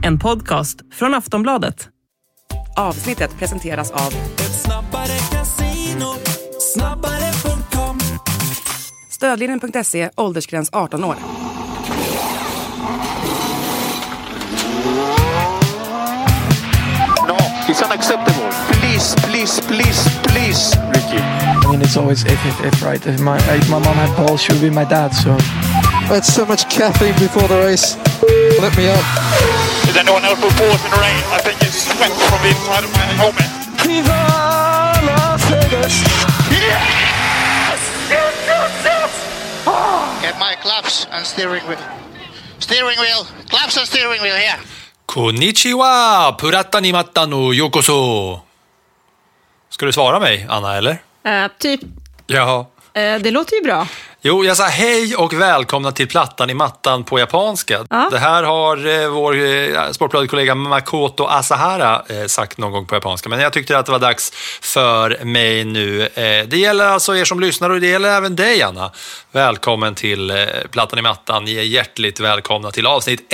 En podcast från Aftonbladet. Avsnittet presenteras av Ett snabbare casino, snabbare.com. Stödlinjen.se, åldersgräns 18 år. No, it's unacceptable. Please, please, please, please, Ricky. I mean, it's always if right? If my mom had balls, she would be my dad, so... I had so much caffeine before the race. Let me up. Is anyone else with balls in the rain? I think it's sweat from the inside of my helmet. Viva Las Vegas! Yes! Yes, yes, yes! Get my claps and steering wheel. Steering wheel. Claps and steering wheel here. Konnichiwa, puratta ni matta no yokoso. Ska du svara mig, Anna, eller? Typ. Ja. Det låter ju bra. Jo, jag sa hej och välkomna till plattan i mattan på japanska. Ja. Det här har vår sportbladkollega Makoto Asahara sagt någon gång på japanska. Men jag tyckte att det var dags för mig nu. Det gäller alltså er som lyssnar och det gäller även dig, Anna. Välkommen till plattan i mattan. Ni är hjärtligt välkomna till avsnitt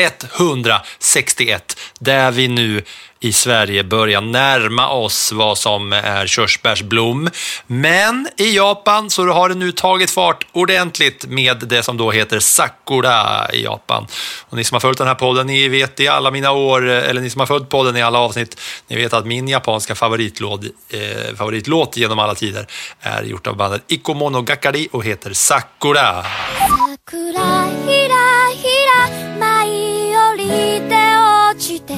161. Där vi nu i Sverige börjar närma oss vad som är körsbärsblom. Men i Japan så har det nu tagit fart ordentligt med det som då heter sakura i Japan. Och ni som har följt den här podden, ni vet i alla mina år, eller ni som har följt podden i alla avsnitt, ni vet att min japanska favoritlåt genom alla tider är gjort av bandet Ikomonogakari och heter Sakura. Sakura hira hira mai orite ochite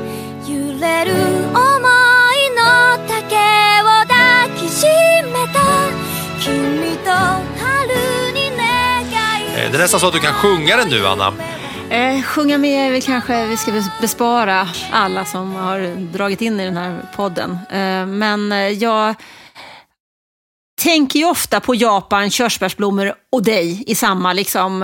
yureru omoi no take wo dakishimeta kimi to haru ni negai. Det är nästan så att du kan sjunga den nu, Anna. Sjunga med vi kanske vi ska bespara alla som har dragit in i den här podden. Men jag tänker ju ofta på Japan, körsbärsblommor och dig i samma liksom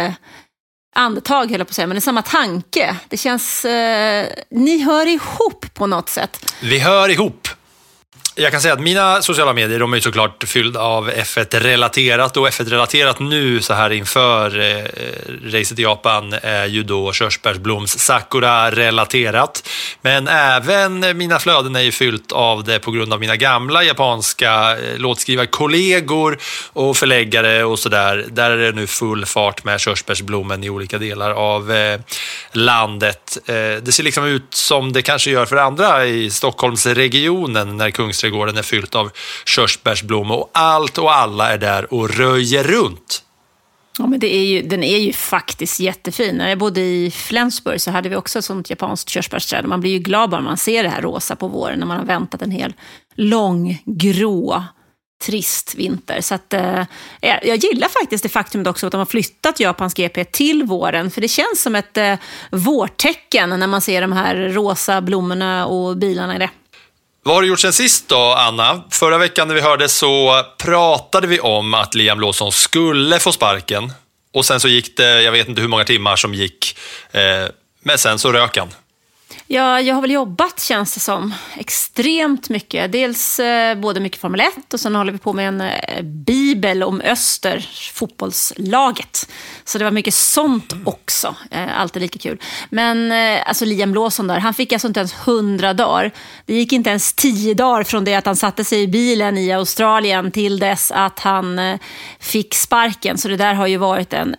andetag, höll jag på att säga, men i samma tanke. Det känns, ni hör ihop på något sätt. Vi hör ihop. Jag kan säga att mina sociala medier, de är ju såklart fyllda av F1-relaterat, och F1-relaterat nu så här inför racet i Japan är ju då körsbärsbloms Sakura-relaterat. Men även mina flöden är ju fyllt av det på grund av mina gamla japanska låtskrivarkollegor och förläggare och sådär. Där är det nu full fart med körsbärsblommen i olika delar av landet. Det ser liksom ut som det kanske gör för andra i Stockholmsregionen när Kungsträdgården är fyllt av körsbärsblom och allt och alla är där och röjer runt. Ja, men den är ju faktiskt jättefin. När jag bodde i Flensburg så hade vi också ett sånt japanskt körsbärsträd. Man blir ju glad bara man ser det här rosa på våren när man har väntat en hel lång, grå, trist vinter. Så att, jag gillar faktiskt det faktumet också att de har flyttat Japans GP till våren. För det känns som ett vårtecken när man ser de här rosa blommorna och bilarna i det. Vad har du gjort sen sist då, Anna? Förra veckan när vi hörde så pratade vi om att Liam Lawson skulle få sparken. Och sen så gick det, jag vet inte hur många timmar som gick, men sen så rök han. Ja, jag har väl jobbat, känns det som, extremt mycket. Dels både mycket Formel 1 och sen håller vi på med en bibel om Öster, fotbollslaget. Så det var mycket sånt också, alltid lika kul. Men alltså Liam Lawson där, han fick alltså inte ens 100 dagar. Det gick inte ens 10 dagar från det att han satte sig i bilen i Australien till dess att han fick sparken. Så det där har ju varit en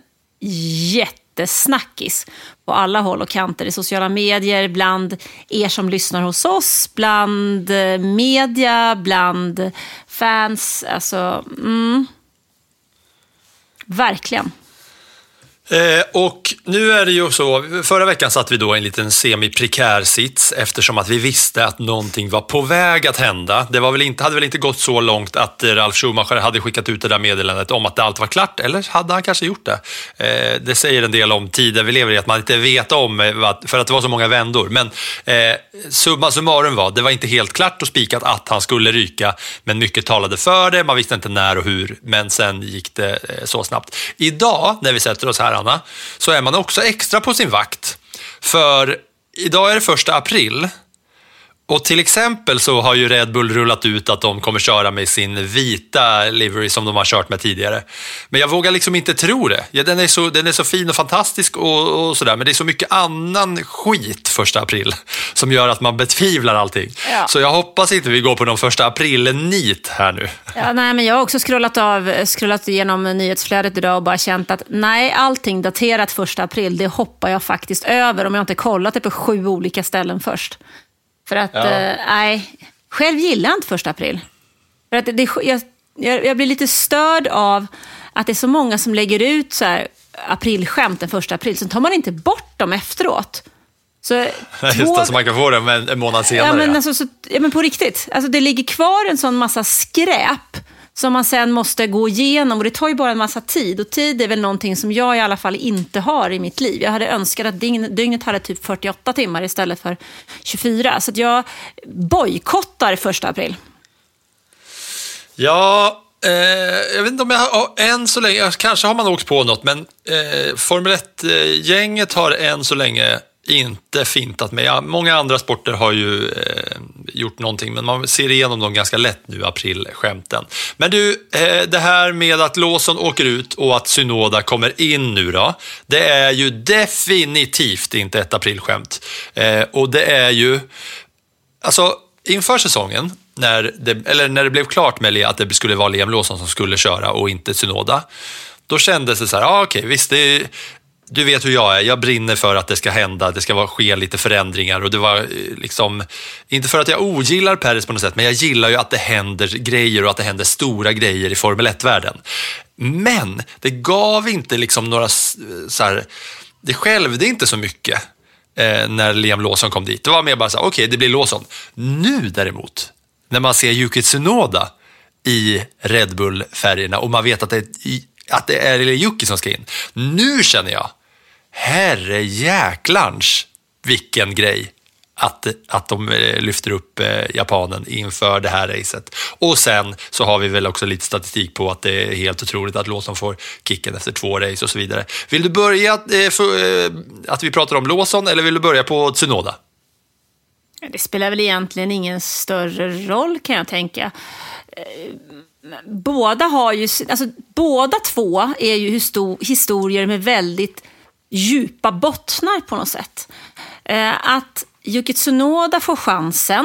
jättesnackis på alla håll och kanter i sociala medier, bland er som lyssnar hos oss, bland media, bland fans, alltså verkligen. Och nu är det ju så, förra veckan satt vi då i en liten semi-prekär sits eftersom att vi visste att någonting var på väg att hända. Det hade väl inte gått så långt att Ralf Schumacher hade skickat ut det där meddelandet om att allt var klart, eller hade han kanske gjort det? Det säger en del om tiden vi lever i, att man inte vet om, för att det var så många vändor. Men summa summarum det var inte helt klart och spikat att han skulle ryka, men mycket talade för det, man visste inte när och hur, men sen gick det så snabbt. Idag, när vi sätter oss här, Anna, så är man också extra på sin vakt. För idag är det 1 april Och till exempel så har ju Red Bull rullat ut att de kommer köra med sin vita livery som de har kört med tidigare. Men jag vågar liksom inte tro det. Ja, den är så fin och fantastisk och sådär. Men det är så mycket annan skit 1 april som gör att man betvivlar allting. Ja. Så jag hoppas inte vi går på någon 1 april-nit här nu. Ja, nej, men jag har också scrollat igenom nyhetsflödet idag och bara känt att nej, allting daterat 1 april, det hoppar jag faktiskt över om jag inte kollat det på 7 olika ställen först. För att, nej, själv gillar jag inte 1 april. För att jag blir lite störd av att det är så många som lägger ut så här aprilskämt den 1 april. Sen tar man inte bort dem efteråt. Så just det, så man kan få dem en månad senare. Ja, men, alltså, men på riktigt. Alltså, det ligger kvar en sån massa skräp som man sen måste gå igenom. Och det tar ju bara en massa tid. Och tid är väl någonting som jag i alla fall inte har i mitt liv. Jag hade önskat att dygnet hade typ 48 timmar istället för 24. Så att jag bojkottar 1 april. Ja, jag vet inte om jag än så länge, kanske har man åkt på något, men Formel 1-gänget har än så länge inte fintat med. Ja, många andra sporter har ju gjort någonting, men man ser igenom dem ganska lätt nu, aprilskämten. Men du, det här med att Lawson åker ut och att Tsunoda kommer in nu då, det är ju definitivt inte ett aprilskämt. Och det är ju, alltså inför säsongen, när det blev klart med att det skulle vara Liam Lawson som skulle köra och inte Tsunoda, då kändes det så här, okej, visst, du vet hur jag är. Jag brinner för att det ska hända, det ska ske lite förändringar, och det var liksom, inte för att jag ogillar Perez på något sätt, men jag gillar ju att det händer grejer och att det händer stora grejer i Formel 1-världen. Men det gav inte liksom några så här, det skälvde inte så mycket när Liam Lawson kom dit. Det var mer bara så här, okej, det blir Lawson. Nu däremot, när man ser Yuki Tsunoda i Red Bull-färgerna och man vet att det är Yuki som ska in. Nu känner jag, herre jäklans, vilken grej att de lyfter upp japanen inför det här racet. Och sen så har vi väl också lite statistik på att det är helt otroligt att Lawson får kicken efter 2 race och så vidare. Vill du börja att vi pratar om Lawson, eller vill du börja på Tsunoda? Det spelar väl egentligen ingen större roll, kan jag tänka. Båda två är ju historier med väldigt djupa bottnar på något sätt. Att Yuki Tsunoda får chansen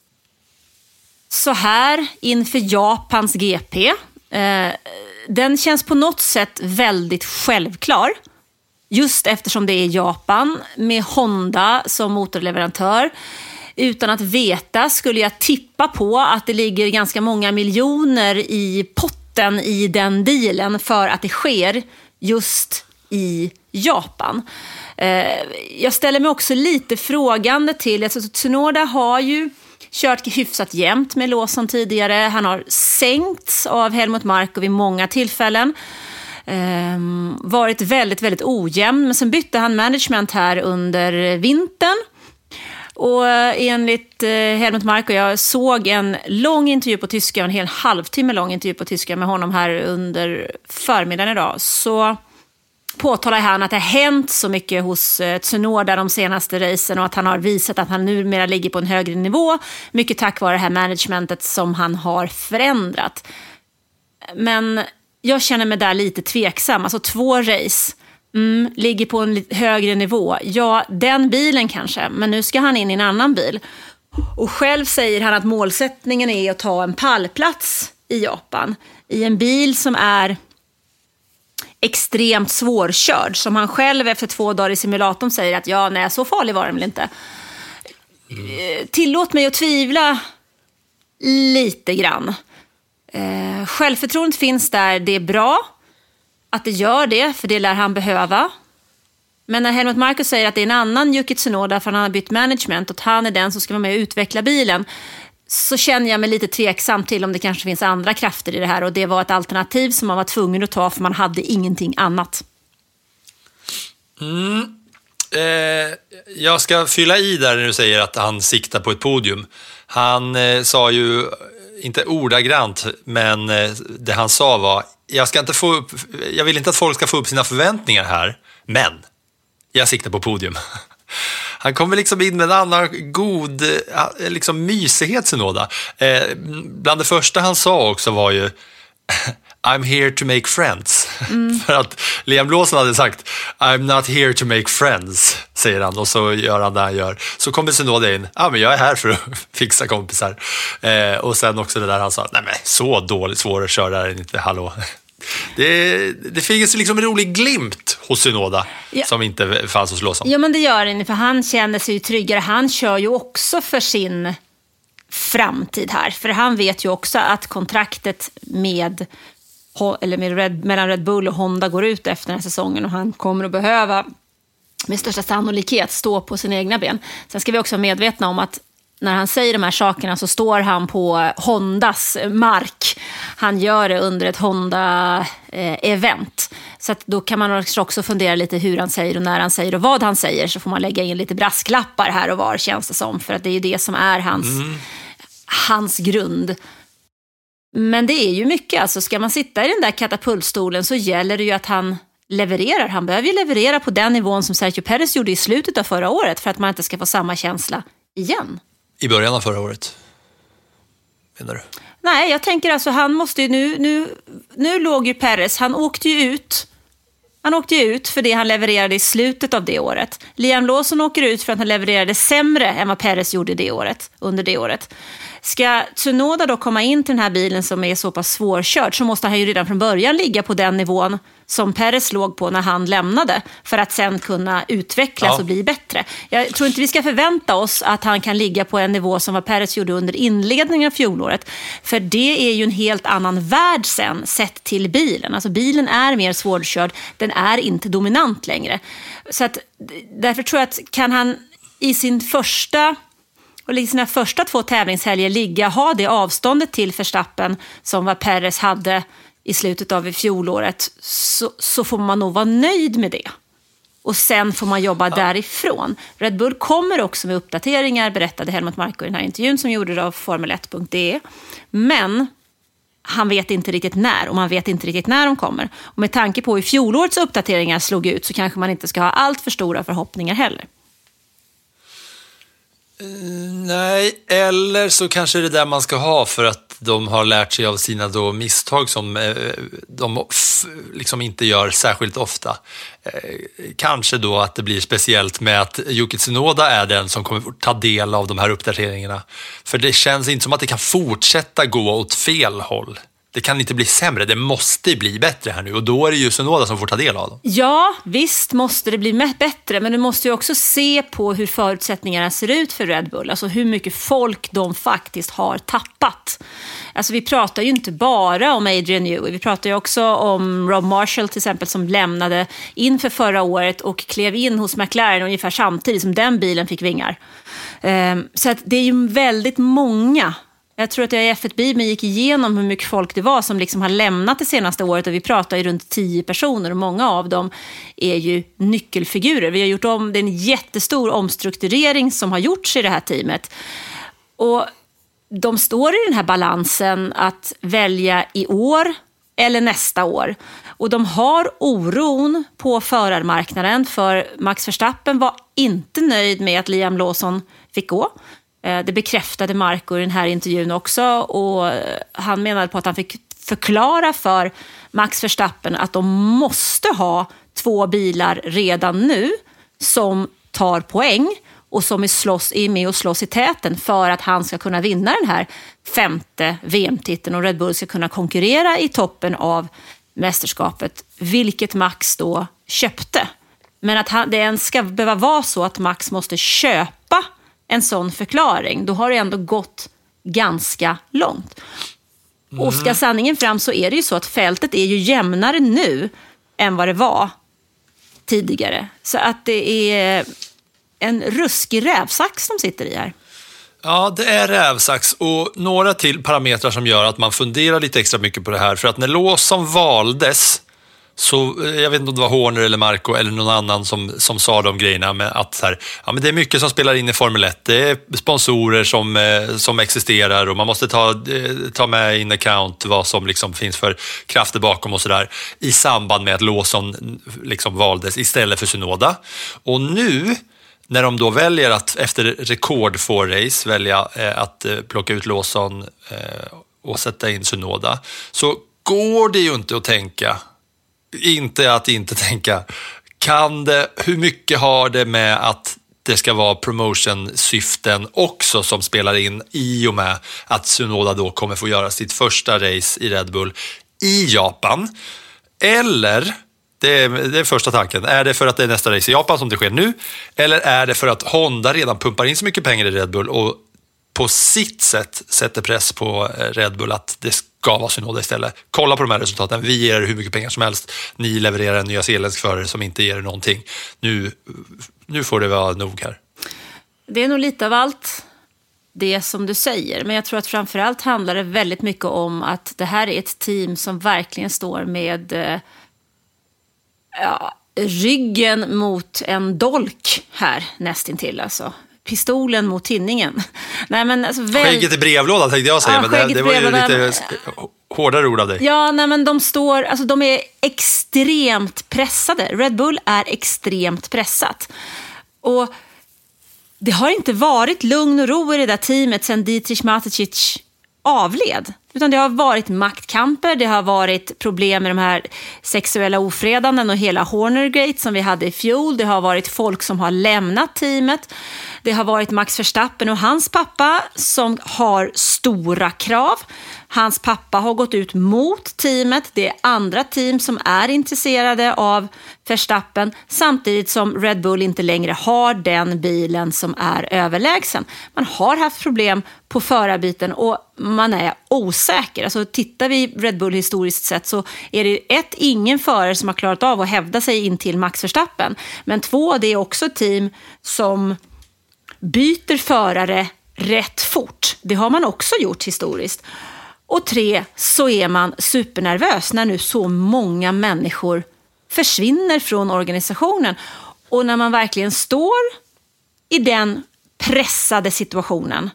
så här inför Japans GP, den känns på något sätt väldigt självklar. Just eftersom det är Japan med Honda som motorleverantör. Utan att veta skulle jag tippa på att det ligger ganska många miljoner i potten i den dealen för att det sker just i Japan. Jag ställer mig också lite frågande till, alltså Tsunoda har ju kört hyfsat jämnt med Lawson tidigare. Han har sänkts av Helmut Marko vid många tillfällen. Varit väldigt, väldigt ojämn. Men sen bytte han management här under vintern. Och enligt Helmut Marko, jag såg en lång intervju på tyska, en hel halvtimme lång intervju på tyska med honom här under förmiddagen idag, så påtalar han att det har hänt så mycket hos Tsunoda de senaste racen och att han har visat att han numera ligger på en högre nivå, mycket tack vare det här managementet som han har förändrat. Men jag känner mig där lite tveksam. Alltså 2 race ligger på en högre nivå. Ja, den bilen kanske, men nu ska han in i en annan bil. Och själv säger han att målsättningen är att ta en pallplats i Japan i en bil som är extremt svårkörd, som han själv efter 2 dagar i simulatorn säger att ja, nej, så farlig var den väl inte. Tillåt mig att tvivla lite grann. Självförtroendet finns där, det är bra att det gör det, för det lär han behöva. Men när Helmut Marko säger att det är en annan Yuki Tsunoda för han har bytt management och att han är den som ska vara med och utveckla bilen, så känner jag mig lite tveksam till om det kanske finns andra krafter i det här, och det var ett alternativ som man var tvungen att ta för man hade ingenting annat. Jag ska fylla i där när du säger att han siktar på ett podium. Han sa ju, inte ordagrant, men det han sa var, jag vill inte att folk ska få upp sina förväntningar här, men jag siktar på podium. Han kommer liksom in med en annan god liksom mysighet, Tsunoda. Bland det första han sa också var ju I'm here to make friends. För att Liam Lawson hade sagt I'm not here to make friends, säger han, och så gör han det han gör. Så kommer Tsunoda in, men jag är här för att fixa kompisar. Och sen också det där han sa, nej men så dåligt svår att köra är inte, hallå. Det finns liksom en rolig glimt hos Tsunoda som inte fanns hos Lawson. Ja, men det gör det, för han känner sig ju tryggare. Han kör ju också för sin framtid här. För han vet ju också att kontraktet mellan Red Bull och Honda går ut efter den här säsongen, och han kommer att behöva med största sannolikhet stå på sina egna ben. Sen ska vi också vara medvetna om att när han säger de här sakerna så står han på Hondas mark. Han gör det under ett Honda-event. Så att då kan man också fundera lite hur han säger och när han säger och vad han säger. Så får man lägga in lite brasklappar här och var, känns det som. För att det är ju det som är hans grund. Men det är ju mycket. Alltså, ska man sitta i den där katapultstolen så gäller det ju att han levererar. Han behöver ju leverera på den nivån som Sergio Perez gjorde i slutet av förra året för att man inte ska få samma känsla igen. I början av förra året, menar du? Nej, jag tänker alltså han måste ju nu låg ju Perez, han åkte ju ut för det han levererade i slutet av det året. Liam Lawson åker ut för att han levererade sämre än vad Perez gjorde under det året. Ska Tsunoda då komma in till den här bilen som är så pass svårkörd, så måste han ju redan från början ligga på den nivån som Perez låg på när han lämnade, för att sen kunna utvecklas och bli bättre. Jag tror inte vi ska förvänta oss att han kan ligga på en nivå som vad Perez gjorde under inledningen av fjolåret, för det är ju en helt annan värld sen sett till bilen. Alltså bilen är mer svårkörd, den är inte dominant längre. Så att, därför tror jag att kan han i sina första 2 tävlingshelger ha det avståndet till Verstappen som vad Perez hade i slutet av fjolåret, så får man nog vara nöjd med det. Och sen får man jobba därifrån. Red Bull kommer också med uppdateringar, berättade Helmut Marko i den här intervjun som gjorde av Formel1.de. Men han vet inte riktigt när, och man vet inte riktigt när de kommer. Och med tanke på hur fjolårets uppdateringar slog ut så kanske man inte ska ha allt för stora förhoppningar heller. Nej, eller så kanske det där man ska ha för att de har lärt sig av sina då misstag som de liksom inte gör särskilt ofta. Kanske då att det blir speciellt med att Yuki Tsunoda är den som kommer ta del av de här uppdateringarna. För det känns inte som att det kan fortsätta gå åt fel håll. Det kan inte bli sämre, det måste bli bättre här nu, och då är det ju Tsunoda som får ta del av dem. Ja, visst måste det bli bättre, men du måste ju också se på hur förutsättningarna ser ut för Red Bull, alltså hur mycket folk de faktiskt har tappat. Alltså vi pratar ju inte bara om Adrian Newey, vi pratar ju också om Rob Marshall till exempel, som lämnade inför förra året och klev in hos McLaren ungefär samtidigt som den bilen fick vingar. Så att det är ju väldigt många. Jag tror att jag i F1-bilen gick igenom hur mycket folk det var som liksom har lämnat det senaste året, och vi pratar ju runt 10 personer och många av dem är ju nyckelfigurer. Vi har gjort om, det är en jättestor omstrukturering som har gjorts i det här teamet, och de står i den här balansen att välja i år eller nästa år. Och de har oron på förarmarknaden, för Max Verstappen var inte nöjd med att Liam Lawson fick gå. Det bekräftade Marko i den här intervjun också, och han menade på att han fick förklara för Max Verstappen att de måste ha 2 bilar redan nu som tar poäng och som är med och slåss i täten för att han ska kunna vinna den här 5:e VM-titeln och Red Bull ska kunna konkurrera i toppen av mästerskapet, vilket Max då köpte. Men att det ens ska behöva vara så att Max måste köpa en sån förklaring, då har det ändå gått ganska långt. Och ska sanningen fram så är det ju så att fältet är ju jämnare nu än vad det var tidigare. Så att det är en ruskig rävsax som sitter i här. Ja, det är rävsax, och några till parametrar som gör att man funderar lite extra mycket på det här. För att när Lawson valdes, så jag vet inte om det var Horner eller Marko eller någon annan som sa de grejerna, med att så här, ja, men det är mycket som spelar in i Formel 1. Det är sponsorer som existerar, och man måste ta med in account vad som liksom finns för krafter bakom och sådär, i samband med att Lawson liksom valdes istället för Tsunoda. Och nu när de då väljer att efter rekordfå race välja att plocka ut Lawson och sätta in Tsunoda, så går det ju inte att tänka, inte tänka, hur mycket har det med att det ska vara promotion-syften också som spelar in i och med att Tsunoda då kommer få göra sitt första race i Red Bull i Japan? Eller, det är första tanken, är det för att det är nästa race i Japan som det sker nu? Eller är det för att Honda redan pumpar in så mycket pengar i Red Bull och på sitt sätt sätter press på Red Bull att det ska vara Tsunoda istället? Kolla på de här resultaten, vi ger er hur mycket pengar som helst, ni levererar en nya zeeländsk förare som inte ger er någonting. Nu får det vara nog här. Det är nog lite av allt det som du säger, men jag tror att framförallt handlar det väldigt mycket om att det här är ett team som verkligen står med ryggen mot en dolk här nästintill, alltså pistolen mot tinningen. Nej, men alltså skägget i brevlådan tänkte jag säga, men det var ju lite hårdare ord av dig. Ja, nej, men de är extremt pressade. Red Bull är extremt pressat. Och det har inte varit lugn och ro i det där teamet sedan Dietrich Mateschitz avled. Utan det har varit maktkamper, det har varit problem med de här sexuella ofredanden och hela Hornergate som vi hade i fjol. Det har varit folk som har lämnat teamet. Det har varit Max Verstappen och hans pappa som har stora krav. Hans pappa har gått ut mot teamet. Det är andra team som är intresserade av Verstappen, samtidigt som Red Bull inte längre har den bilen som är överlägsen. Man har haft problem på förarbiten och man är osäker. Alltså tittar vi Red Bull historiskt sett så är det ingen förare som har klarat av att hävda sig in till Max Verstappen. Men 2, det är också ett team som byter förare rätt fort. Det har man också gjort historiskt. Och 3, så är man supernervös när nu så många människor försvinner från organisationen. Och när man verkligen står i den pressade situationen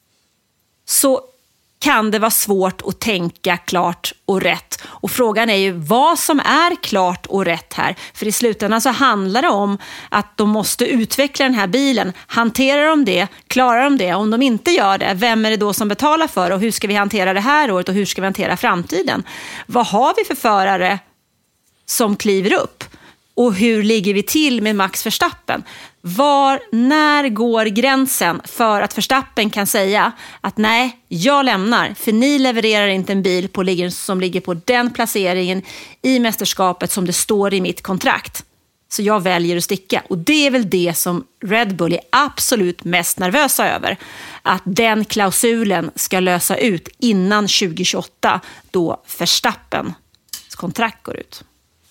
så kan det vara svårt att tänka klart och rätt. Och frågan är ju vad som är klart och rätt här. För i slutändan så handlar det om att de måste utveckla den här bilen. Hanterar de det? Klarar de det? Om de inte gör det, vem är det då som betalar för? Och hur ska vi hantera det här året och hur ska vi hantera framtiden? Vad har vi för förare som kliver upp? Och hur ligger vi till med Max Verstappen? När går gränsen för att Verstappen kan säga att nej, jag lämnar, för ni levererar inte en bil som ligger på den placeringen i mästerskapet som det står i mitt kontrakt. Så jag väljer att sticka. Och det är väl det som Red Bull är absolut mest nervösa över. Att den klausulen ska lösa ut innan 2028 då Verstappens kontrakt går ut.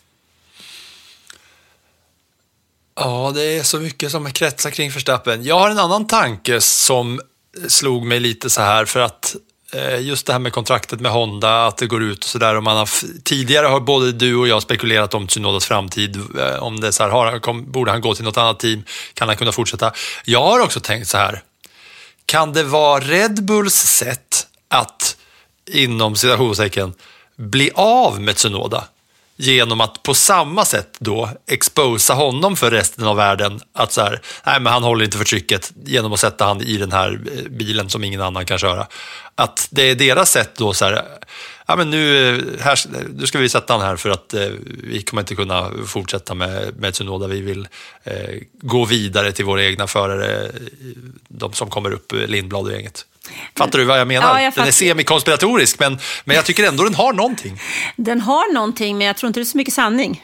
Ja, det är så mycket som kretsar kring Verstappen. Jag har en annan tanke som slog mig lite så här, för att just det här med kontraktet med Honda, att det går ut och sådär. Tidigare har både du och jag spekulerat om Tsunodas framtid, om det så här, borde han gå till något annat team, kan han kunna fortsätta? Jag har också tänkt så här, kan det vara Red Bulls sätt att inom citationstecken bli av med Tsunoda? Genom att på samma sätt då exposa honom för resten av världen, att så här, nej men han håller inte för trycket, genom att sätta han i den här bilen som ingen annan kan köra. Att det är deras sätt då så här, ja men nu ska vi sätta han här för att vi kommer inte kunna fortsätta med Tsunoda, vi vill gå vidare till våra egna förare, de som kommer upp, Lindblad och gänget. Fattar du vad jag menar? Ja, den är semi-konspiratorisk, men jag tycker ändå den har någonting. Den har någonting, men jag tror inte det är så mycket sanning.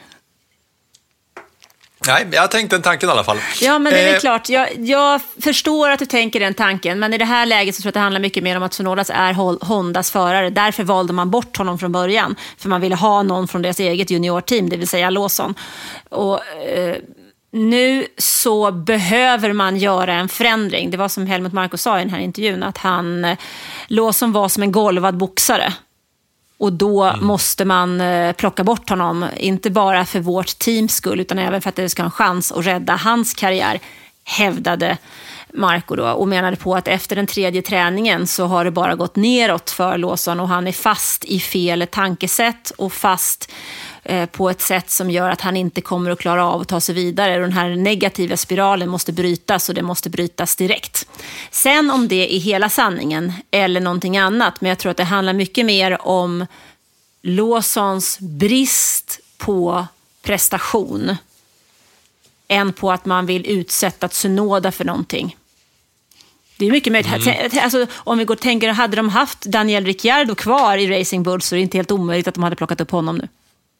Nej, jag tänkte den tanken i alla fall. Ja, men det är väl klart. Jag förstår att du tänker den tanken, men i det här läget så tror jag att det handlar mycket mer om att Tsunoda är Hondas förare. Därför valde man bort honom från början, för man ville ha någon från deras eget juniorteam, det vill säga Lawson. Och nu så behöver man göra en förändring. Det var som Helmut Marko sa i den här intervjun, att Lawson var som en golvad boxare. Och då måste man plocka bort honom, inte bara för vårt teams skull utan även för att det ska ha en chans att rädda hans karriär, hävdade Marco då, och menade på att efter den 3:e träningen så har det bara gått neråt för Lawson och han är fast i fel tankesätt och fast på ett sätt som gör att han inte kommer att klara av att ta sig vidare. Och den här negativa spiralen måste brytas och det måste brytas direkt. Sen om det är hela sanningen eller någonting annat, men jag tror att det handlar mycket mer om Lawsons brist på prestation än på att man vill utsätta Tsunoda för någonting. Det är mycket möjligt. Alltså, om vi tänker, hade de haft Daniel Ricciardo kvar i Racing Bull så är det inte helt omöjligt att de hade plockat upp honom nu.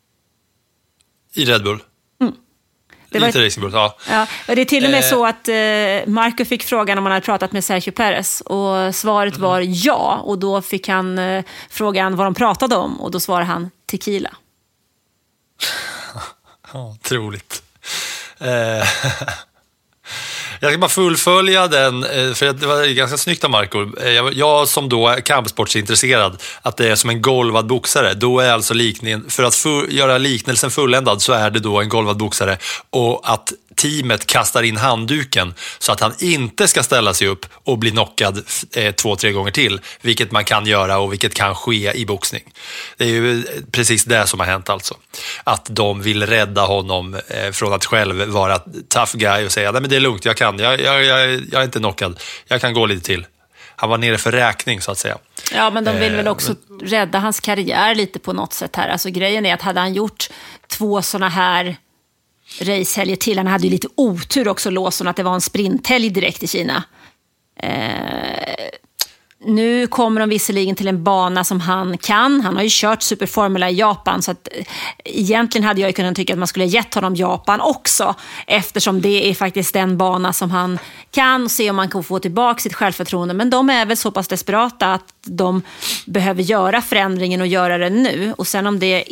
I Red Bull? Det var Racing Bull, ja. Det är till och med så att Marco fick frågan om han hade pratat med Sergio Perez och svaret var ja, och då fick han frågan vad de pratade om och då svarade han tequila. Ja, troligt. Jag ska bara fullfölja den, för det var ganska snyggt av Marco. Jag som då är kampsportsintresserad, att det är som en golvad boxare, då är alltså för att göra liknelsen fulländad så är det då en golvad boxare, och att teamet kastar in handduken så att han inte ska ställa sig upp och bli knockad 2-3 gånger till, vilket man kan göra och vilket kan ske i boxning. Det är ju precis det som har hänt alltså. Att de vill rädda honom från att själv vara tough guy och säga nej men det är lugnt, jag är inte knockad, jag kan gå lite till. Han var nere för räkning så att säga. Ja, men de vill väl också rädda hans karriär lite på något sätt här. Alltså grejen är att hade han gjort 2 såna här racehelger till, han hade ju lite otur också, Lawson, att det var en sprinthelg direkt i Kina. Nu kommer de visserligen till en bana som han har ju kört Superformula i Japan, så att egentligen hade jag ju kunnat tycka att man skulle gett honom Japan också, eftersom det är faktiskt den bana som han kan, se om man kan få tillbaka sitt självförtroende. Men de är väl så pass desperata att de behöver göra förändringen och göra det nu. Och sen om det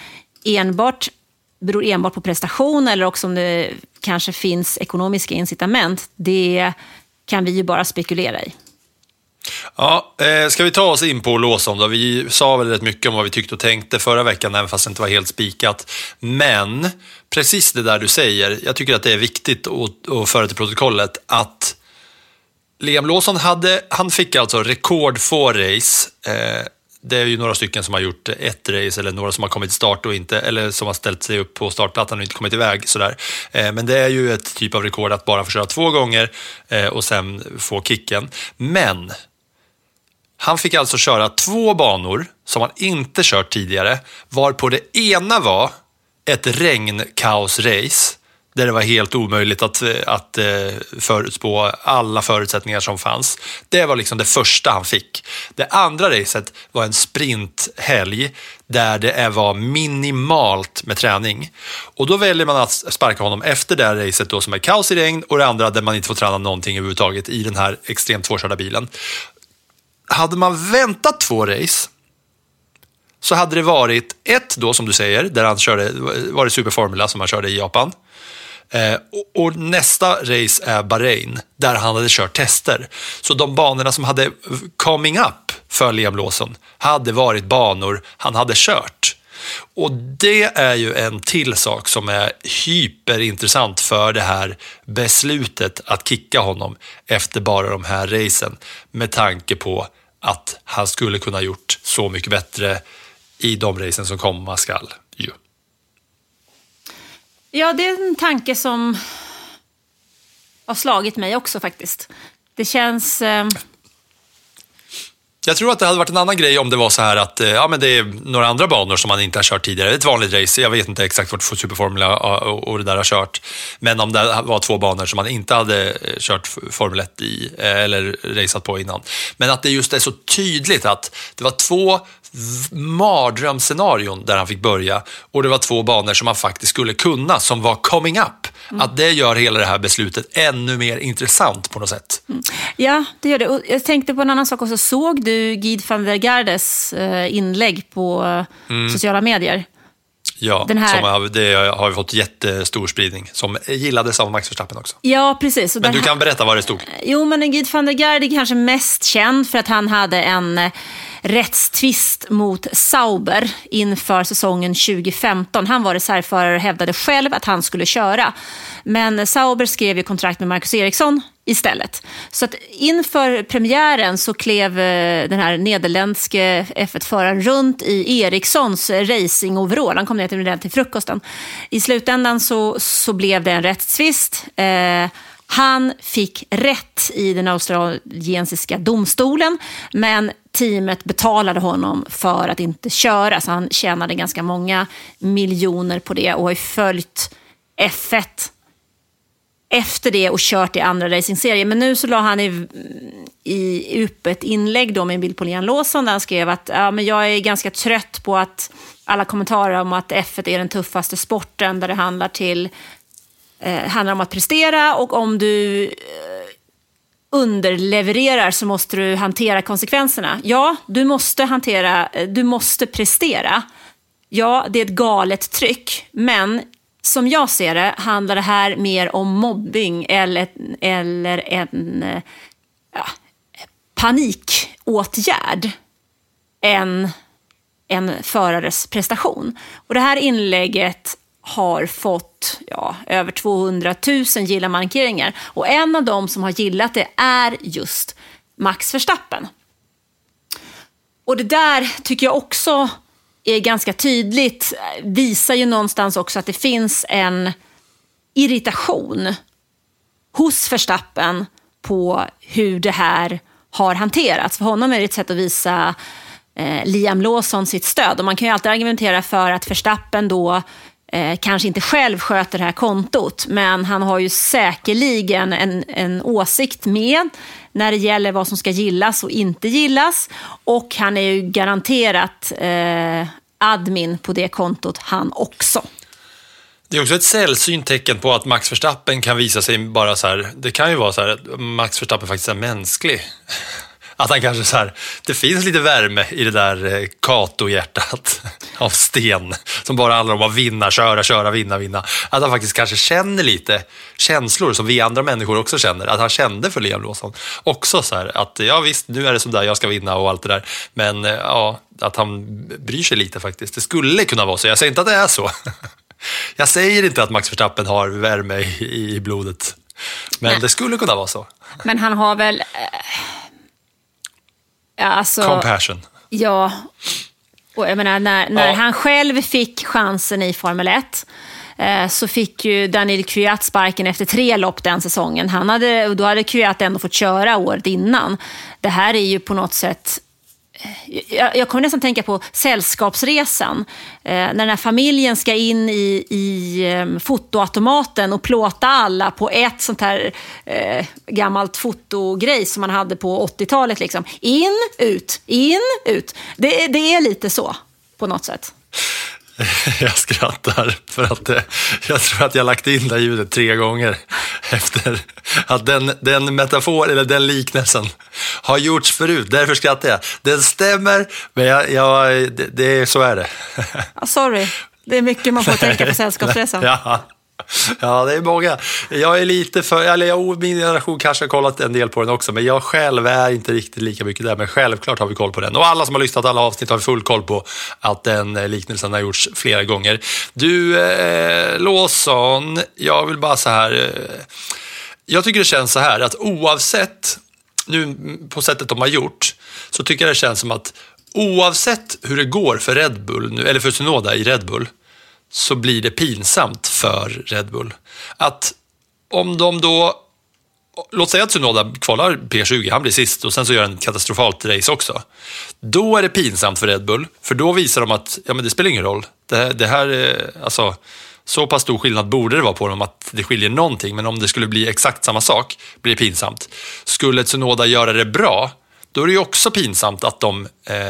beror enbart på prestation eller också om det kanske finns ekonomiska incitament, det kan vi ju bara spekulera i. Ja, ska vi ta oss in på Lawson då? Vi sa väl rätt mycket om vad vi tyckte och tänkte förra veckan, även fast det inte var helt spikat. Men precis det där du säger, jag tycker att det är viktigt att föra till protokollet att Liam Lawson han fick alltså rekordfå race. Det är ju några stycken som har gjort ett race eller några som har kommit till start och inte, eller som har ställt sig upp på startplattan och inte kommit iväg sådär. Men det är ju ett typ av rekord att bara få köra 2 gånger och sen få kicken. Men han fick alltså köra 2 banor som han inte kört tidigare, varpå det ena var ett regnkaosrace där det var helt omöjligt att förutspå alla förutsättningar som fanns. Det var liksom det första han fick. Det andra racet var en sprinthelg där det var minimalt med träning. Och då väljer man att sparka honom efter det här racet då, som är kaos i regn, och det andra där man inte får träna någonting överhuvudtaget i den här extremt svårkörda bilen. Hade man väntat 2 race så hade det varit ett då, som du säger, där han var det Superformula som han körde i Japan. Och nästa race är Bahrain, där han hade kört tester. Så de banorna som hade coming up för Liam Lawson hade varit banor han hade kört. Och det är ju en till sak som är hyperintressant för det här beslutet att kicka honom efter bara de här racen, med tanke på att han skulle kunna gjort så mycket bättre i de racen som komma skall ju. Ja, det är en tanke som har slagit mig också faktiskt. Det känns... Jag tror att det hade varit en annan grej om det var så här att men det är några andra banor som man inte har kört tidigare. Ett vanligt race, jag vet inte exakt vart Superformula och det där har kört. Men om det var 2 banor som man inte hade kört Formel 1 i eller raceat på innan. Men att det just är så tydligt att det var 2 mardrömsscenarion där han fick börja, och det var 2 banor som han faktiskt skulle kunna, som var coming up. Att det gör hela det här beslutet ännu mer intressant på något sätt. Ja, det gör det. Och jag tänkte på en annan sak också. Såg du Guy van der Gardes inlägg på sociala medier? Ja, det har vi fått jättestor spridning, som gillades av Max Verstappen också. Ja, precis. Men du kan berätta vad det stod. Jo, men Guy van der Garde är kanske mest känd för att han hade en rättstvist mot Sauber inför säsongen 2015. Han var reservförare och hävdade själv att han skulle köra. Men Sauber skrev ju kontrakt med Marcus Ericsson istället. Så att inför premiären så klev den här nederländske F1-föraren runt i Ericssons racing-overall. Han kom ner till frukosten. I slutändan så blev det en rättstvist. Han fick rätt i den australiensiska domstolen, men teamet betalade honom för att inte köra, så han tjänade ganska många miljoner på det och har följt F1 efter det och kört i andra racingserier. Men nu så la han upp ett inlägg då med en bild på Liam Lawson där han skrev att men jag är ganska trött på att alla kommentarer om att F1 är den tuffaste sporten där det handlar om att prestera, och om du underlevererar så måste du hantera konsekvenserna. Ja, du måste prestera. Ja, det är ett galet tryck, men som jag ser det handlar det här mer om mobbing eller en panikåtgärd än en förares prestation. Och det här inlägget har fått över 200 000 gilla-markeringar. Och en av dem som har gillat det är just Max Verstappen. Och det där tycker jag också är ganska tydligt. Visar ju någonstans också att det finns en irritation hos Verstappen på hur det här har hanterats. För honom är det ett sätt att visa Liam Lawson sitt stöd. Och man kan ju alltid argumentera för att Verstappen då kanske inte själv sköter det här kontot, men han har ju säkerligen en åsikt med när det gäller vad som ska gillas och inte gillas, och han är ju garanterat admin på det kontot han också. Det är också ett sällsynt tecken på att Max Verstappen kan visa sig bara så här. Det kan ju vara så här att Max Verstappen faktiskt är mänsklig. Att han kanske så här, det finns lite värme i det där Kato-hjärtat av sten som bara handlar om att vinna, köra, vinna. Att han faktiskt kanske känner lite känslor som vi andra människor också känner. Att han kände för Liam Lawson. Också så här att ja visst, nu är det som där, jag ska vinna och allt det där. Men ja, att han bryr sig lite faktiskt. Det skulle kunna vara så. Jag säger inte att det är så. Jag säger inte att Max Verstappen har värme i blodet. Men nej, det skulle kunna vara så. Men han har väl... Alltså, compassion. Ja, och jag menar när han själv fick chansen i Formel 1 så fick ju Daniel Kvyat sparken efter 3 lopp den säsongen. Då hade Kvyat ändå fått köra året innan. Det här är ju på något sätt... Jag kommer nästan tänka på Sällskapsresan. När den här familjen ska in i fotoautomaten och plåta alla på ett sånt här gammalt fotogrej som man hade på 80-talet. Liksom. In, ut. Det är lite så på något sätt. Jag skrattar för att jag tror att jag lagt in det ljudet 3 gånger efter att den metafor eller den liknelsen har gjorts förut. Därför skrattar jag. Den stämmer, men så är det. Sorry, det är mycket man får tänka på Sällskapsresan. Ja, det är många. Jag är lite min generation kanske har kollat en del på den också, men jag själv är inte riktigt lika mycket där, men självklart har vi koll på den. Och alla som har lyssnat alla avsnitt har full koll på att den liknelsen har gjorts flera gånger. Du, Lawson, jag vill bara så här... Jag tycker det känns så här att oavsett, nu på sättet de har gjort, så tycker jag det känns som att oavsett hur det går för Red Bull nu, eller för Tsunoda i Red Bull, så blir det pinsamt för Red Bull. Att om de då, låt säga att Tsunoda kvalar P20, han blir sist och sen så gör en katastrofalt race också. Då är det pinsamt för Red Bull, för då visar de att ja, men det spelar ingen roll. Det här är, alltså, så pass stor skillnad borde det vara på dem att det skiljer någonting, men om det skulle bli exakt samma sak blir det pinsamt. Skulle Tsunoda göra det bra, då är det ju också pinsamt att de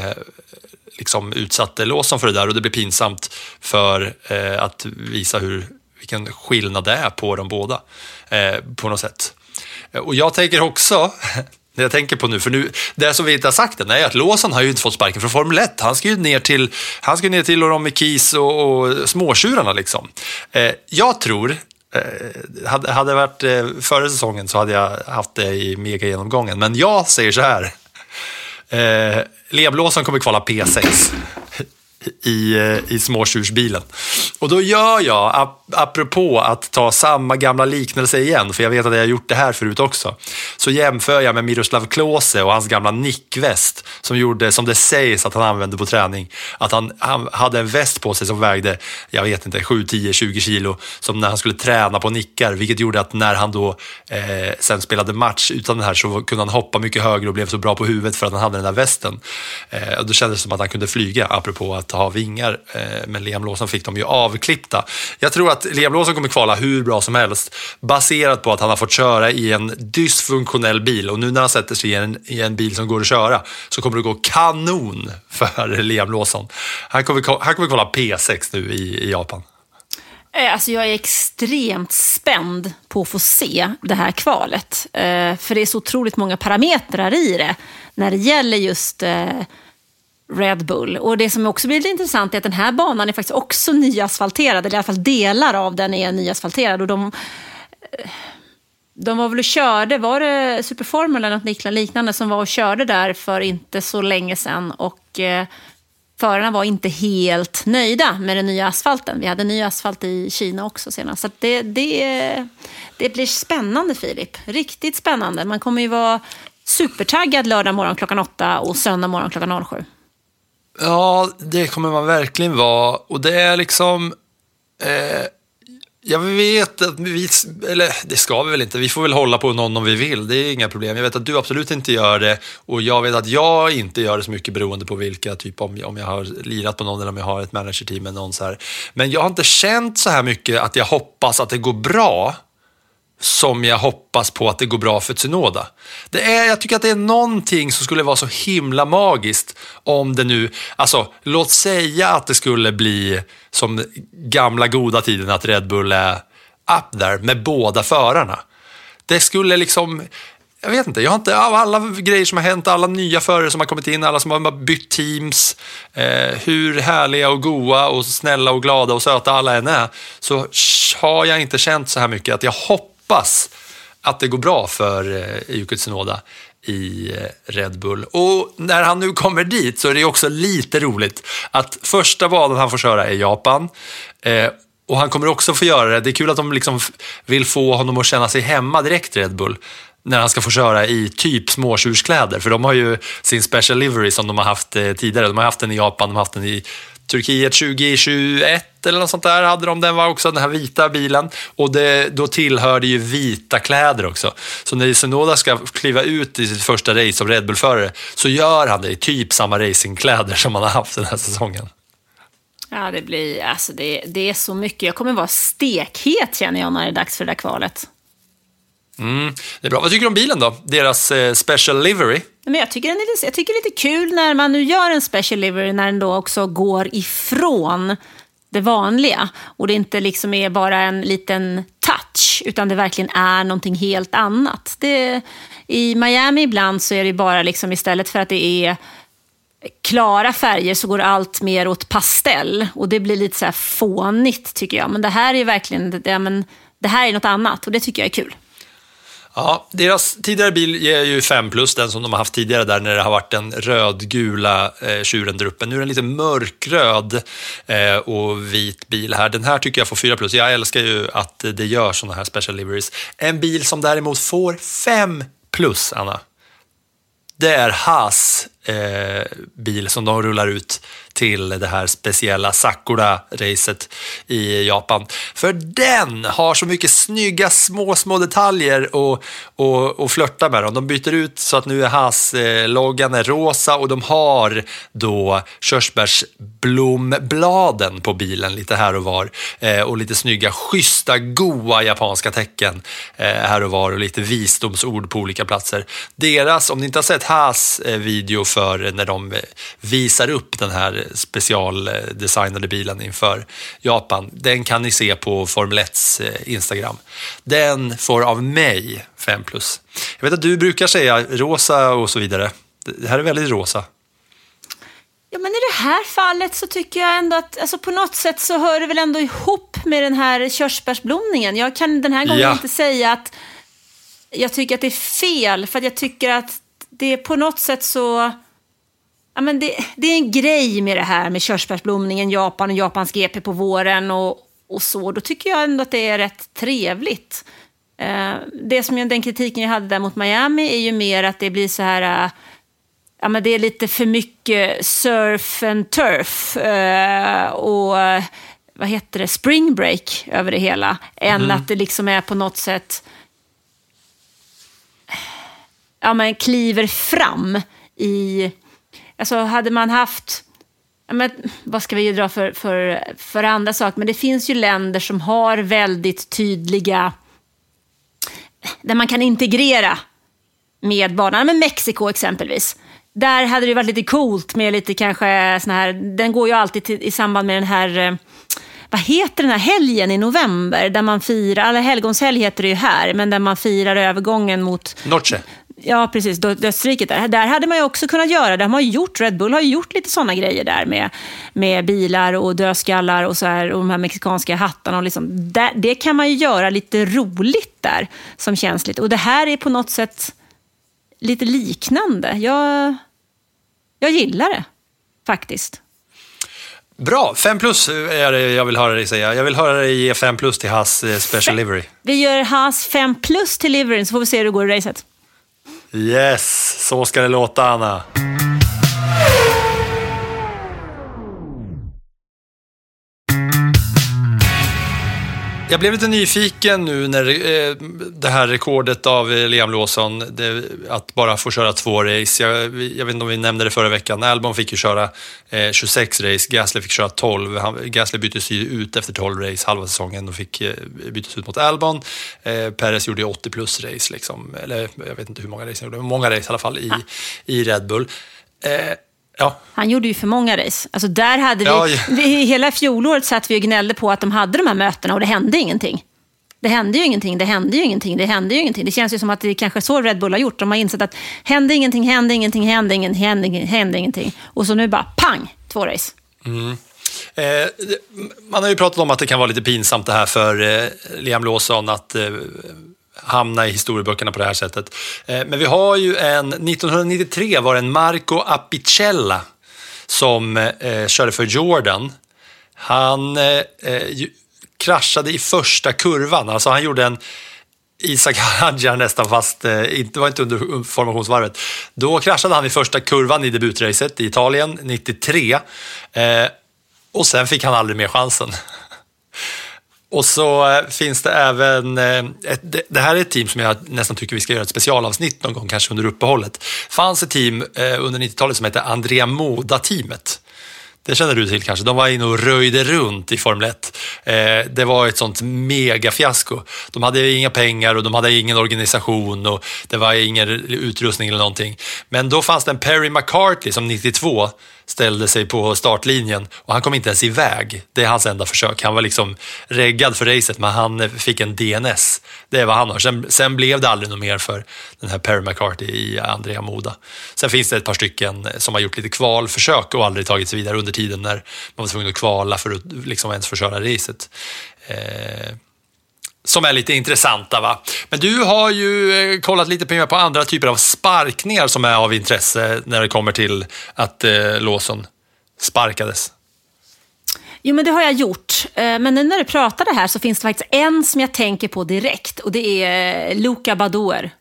liksom utsatte Lawson för det där, och det blir pinsamt för att visa vilken skillnad det är på de båda på något sätt. Och jag tänker också, det jag tänker på nu, för nu, det som vi inte har sagt än är att Lawson har ju inte fått sparken från Formel 1. Han ska ju ner till Romy Keys och småtjurarna liksom. Jag tror, hade det varit förra säsongen så hade jag haft det i mega-genomgången, men jag säger så här. Liam Lawson kommer kvala P6. i småtjursbilen. Och då gör jag, apropå att ta samma gamla liknelse igen, för jag vet att jag har gjort det här förut också, så jämför jag med Miroslav Klose och hans gamla nickväst som gjorde, som det sägs att han använde på träning, att han hade en väst på sig som vägde, jag vet inte, 7, 10, 20 kilo, som när han skulle träna på nickar, vilket gjorde att när han då sen spelade match utan den här så kunde han hoppa mycket högre och blev så bra på huvudet för att han hade den där västen. Och då kändes det som att han kunde flyga, apropå att ha vingar, men Liam Lawson fick dem ju avklippta. Jag tror att Liam Lawson kommer kvala hur bra som helst, baserat på att han har fått köra i en dysfunktionell bil, och nu när han sätter sig i en bil som går att köra så kommer det gå kanon för Liam Lawson. Han kommer kvala P6 nu i Japan. Alltså jag är extremt spänd på att få se det här kvalet. För det är så otroligt många parametrar i det när det gäller just Red Bull. Och det som också blir lite intressant är att den här banan är faktiskt också nyasfalterad. Eller i alla fall delar av den är nyasfalterad. Och de var väl och körde, var det Superformula eller något liknande som var och körde där för inte så länge sedan. Och förarna var inte helt nöjda med den nya asfalten. Vi hade ny asfalt i Kina också senast. Så att det blir spännande, Filip. Riktigt spännande. Man kommer ju vara supertaggad lördag morgon klockan 8 och söndag morgon klockan 07. Ja, det kommer man verkligen vara. Och det är liksom... jag vet att det ska vi väl inte. Vi får väl hålla på någon om vi vill. Det är inga problem. Jag vet att du absolut inte gör det. Och jag vet att jag inte gör det så mycket beroende på vilka, typ om jag har lirat på någon eller om jag har ett managerteam med någon så här. Men jag har inte känt så här mycket att jag hoppas att det går bra som jag hoppas på att det går bra för Tsunoda. Jag tycker att det är någonting som skulle vara så himla magiskt om det nu, alltså låt säga att det skulle bli som gamla goda tiden att Red Bull är up there med båda förarna. Det skulle liksom, jag vet inte, jag har inte av alla grejer som har hänt, alla nya förare som har kommit in, alla som har bytt teams, hur härliga och goa och snälla och glada och söta alla än är, så har jag inte känt så här mycket att jag hoppas att det går bra för Yuki Tsunoda i Red Bull. Och när han nu kommer dit så är det också lite roligt att första banan han får köra är Japan. Och han kommer också få göra det. Det är kul att de liksom vill få honom att känna sig hemma direkt, Red Bull, när han ska få köra i typ småtjurskläder. För de har ju sin special livery som de har haft tidigare. De har haft den i Japan, de har haft den i Turkiet 2021 eller något sånt där hade de. Den var också den här vita bilen. Och då tillhörde ju vita kläder också. Så när Tsunoda ska kliva ut i sitt första race som Red Bull-förare så gör han det i typ samma racingkläder som han har haft den här säsongen. Ja, det blir, alltså det är så mycket. Jag kommer vara stekhet, känner jag, när det är dags för det där kvalet. Det är bra. Vad tycker du om bilen då? Deras special livery? Men jag tycker det är lite kul när man nu gör en special livery, när den då också går ifrån det vanliga. Och det inte liksom är bara en liten touch, utan det verkligen är någonting helt annat. I Miami ibland så är det bara liksom, istället för att det är klara färger så går allt mer åt pastell. Och det blir lite så här fånigt, tycker jag. Men det här är verkligen, det här är något annat och det tycker jag är kul. Ja, deras tidigare bil ger ju 5+, den som de har haft tidigare där när det har varit den rödgula tjurendruppen. Nu är den lite mörkröd och vit bil här. Den här tycker jag får 4+. Jag älskar ju att det gör såna här special liveries. En bil som däremot får 5+, Anna. Det är Haas bil som de rullar ut till det här speciella Sakura-racet i Japan. För den har så mycket snygga små detaljer och flörta med dem. De byter ut så att nu är Haas-loggan är rosa och de har då körsbärsblombladen på bilen lite här och var. Och lite snygga, schyssta, goa japanska tecken här och var och lite visdomsord på olika platser. Deras, om ni inte har sett Haas-video för när de visar upp den här specialdesignade bilen inför Japan, den kan ni se på Formel 1s Instagram. Den får av mig 5+. Jag vet att du brukar säga rosa och så vidare. Det här är väldigt rosa. Ja, men i det här fallet så tycker jag ändå att alltså på något sätt så hör det väl ändå ihop med den här körsbärsblomningen. Jag kan den här gången inte säga att jag tycker att det är fel, för att jag tycker att det är på något sätt så Ja, men det är en grej med det här med körsbärsblomningen, Japan och Japans GP på våren och så. Då tycker jag ändå att det är rätt trevligt. Den kritiken jag hade där mot Miami är ju mer att det blir så här... Ja, men det är lite för mycket surf and turf och vad heter det, spring break över det hela. Än att det liksom är på något sätt... Ja, men kliver fram i... Alltså hade man haft... Ja, men, vad ska vi dra för andra saker? Men det finns ju länder som har väldigt tydliga... Där man kan integrera med banan. Men Mexiko exempelvis. Där hade det varit lite coolt med lite kanske sån här... Den går ju alltid i samband med den här... Vad heter den här helgen i november? Där man firar... Eller helgonshelg heter det ju här. Men där man firar övergången mot... Noche. Ja, precis. Dödsriket där. Där hade man ju också kunnat göra. Där har man gjort, Red Bull har ju gjort lite sådana grejer där med bilar och dödskallar och så här, och de här mexikanska hattarna och liksom, det kan man ju göra lite roligt där som känns lite. Och det här är på något sätt lite liknande. Jag gillar det faktiskt. Bra, 5+ är det jag vill höra dig säga. Jag vill höra dig ge 5+ till Haas Special Livery. Vi gör Haas 5+ till liveryn så får vi se hur det går i racet. Yes, så ska det låta, Anna. Jag blev lite nyfiken nu när det här rekordet av Liam Lawson, att bara få köra 2 race. Jag vet inte om vi nämnde det förra veckan. Albon fick ju köra 26 race, Gasly fick köra 12. Gasly byttes ju ut efter 12 race halva säsongen och fick bytas ut mot Albon. Perez gjorde ju 80+ race liksom. Eller jag vet inte hur många race han gjorde, men många race i alla fall i Red Bull. Ja. Han gjorde ju för många race. Alltså där hade vi hela fjolåret satt vi och gnällde på att de hade de här mötena och det hände ingenting. Det hände ju ingenting. Det känns ju som att det kanske så Red Bull har gjort. De har insett att hände ingenting. Och så nu bara pang, 2 race. Man har ju pratat om att det kan vara lite pinsamt det här för Liam Lawson att hamna i historieböckerna på det här sättet. Men vi har ju 1993 var det en Marco Apicella som körde för Jordan. Han kraschade i första kurvan. Alltså han gjorde en Isaac Hadjar nästan, fast det var inte under formationsvarvet. Då kraschade han i första kurvan i debutracet i Italien 93. Och sen fick han aldrig mer chansen. Och så finns det även, det här är ett team som jag nästan tycker vi ska göra ett specialavsnitt någon gång, kanske under uppehållet. Fanns ett team under 90-talet som hette Andrea Moda-teamet. Det känner du till kanske. De var inne och röjde runt i Formel 1. Det var ett sånt megafiasko. De hade inga pengar och de hade ingen organisation och det var ingen utrustning eller någonting. Men då fanns det en Perry McCarthy som 92 ställde sig på startlinjen och han kom inte ens iväg. Det är hans enda försök. Han var liksom reggad för racet, men han fick en DNS. Det är vad han har. Sen blev det aldrig något mer för den här Perry McCarthy i Andrea Moda. Sen finns det ett par stycken som har gjort lite kvalförsök och aldrig tagit sig vidare under tiden när man var tvungen att kvala för att liksom ens få köra racet. Som är lite intressanta, va? Men du har ju kollat lite på andra typer av sparkningar som är av intresse när det kommer till att Lawson sparkades. Jo, men det har jag gjort. Men när du pratade här så finns det faktiskt en som jag tänker på direkt. Och det är Luca Badoer.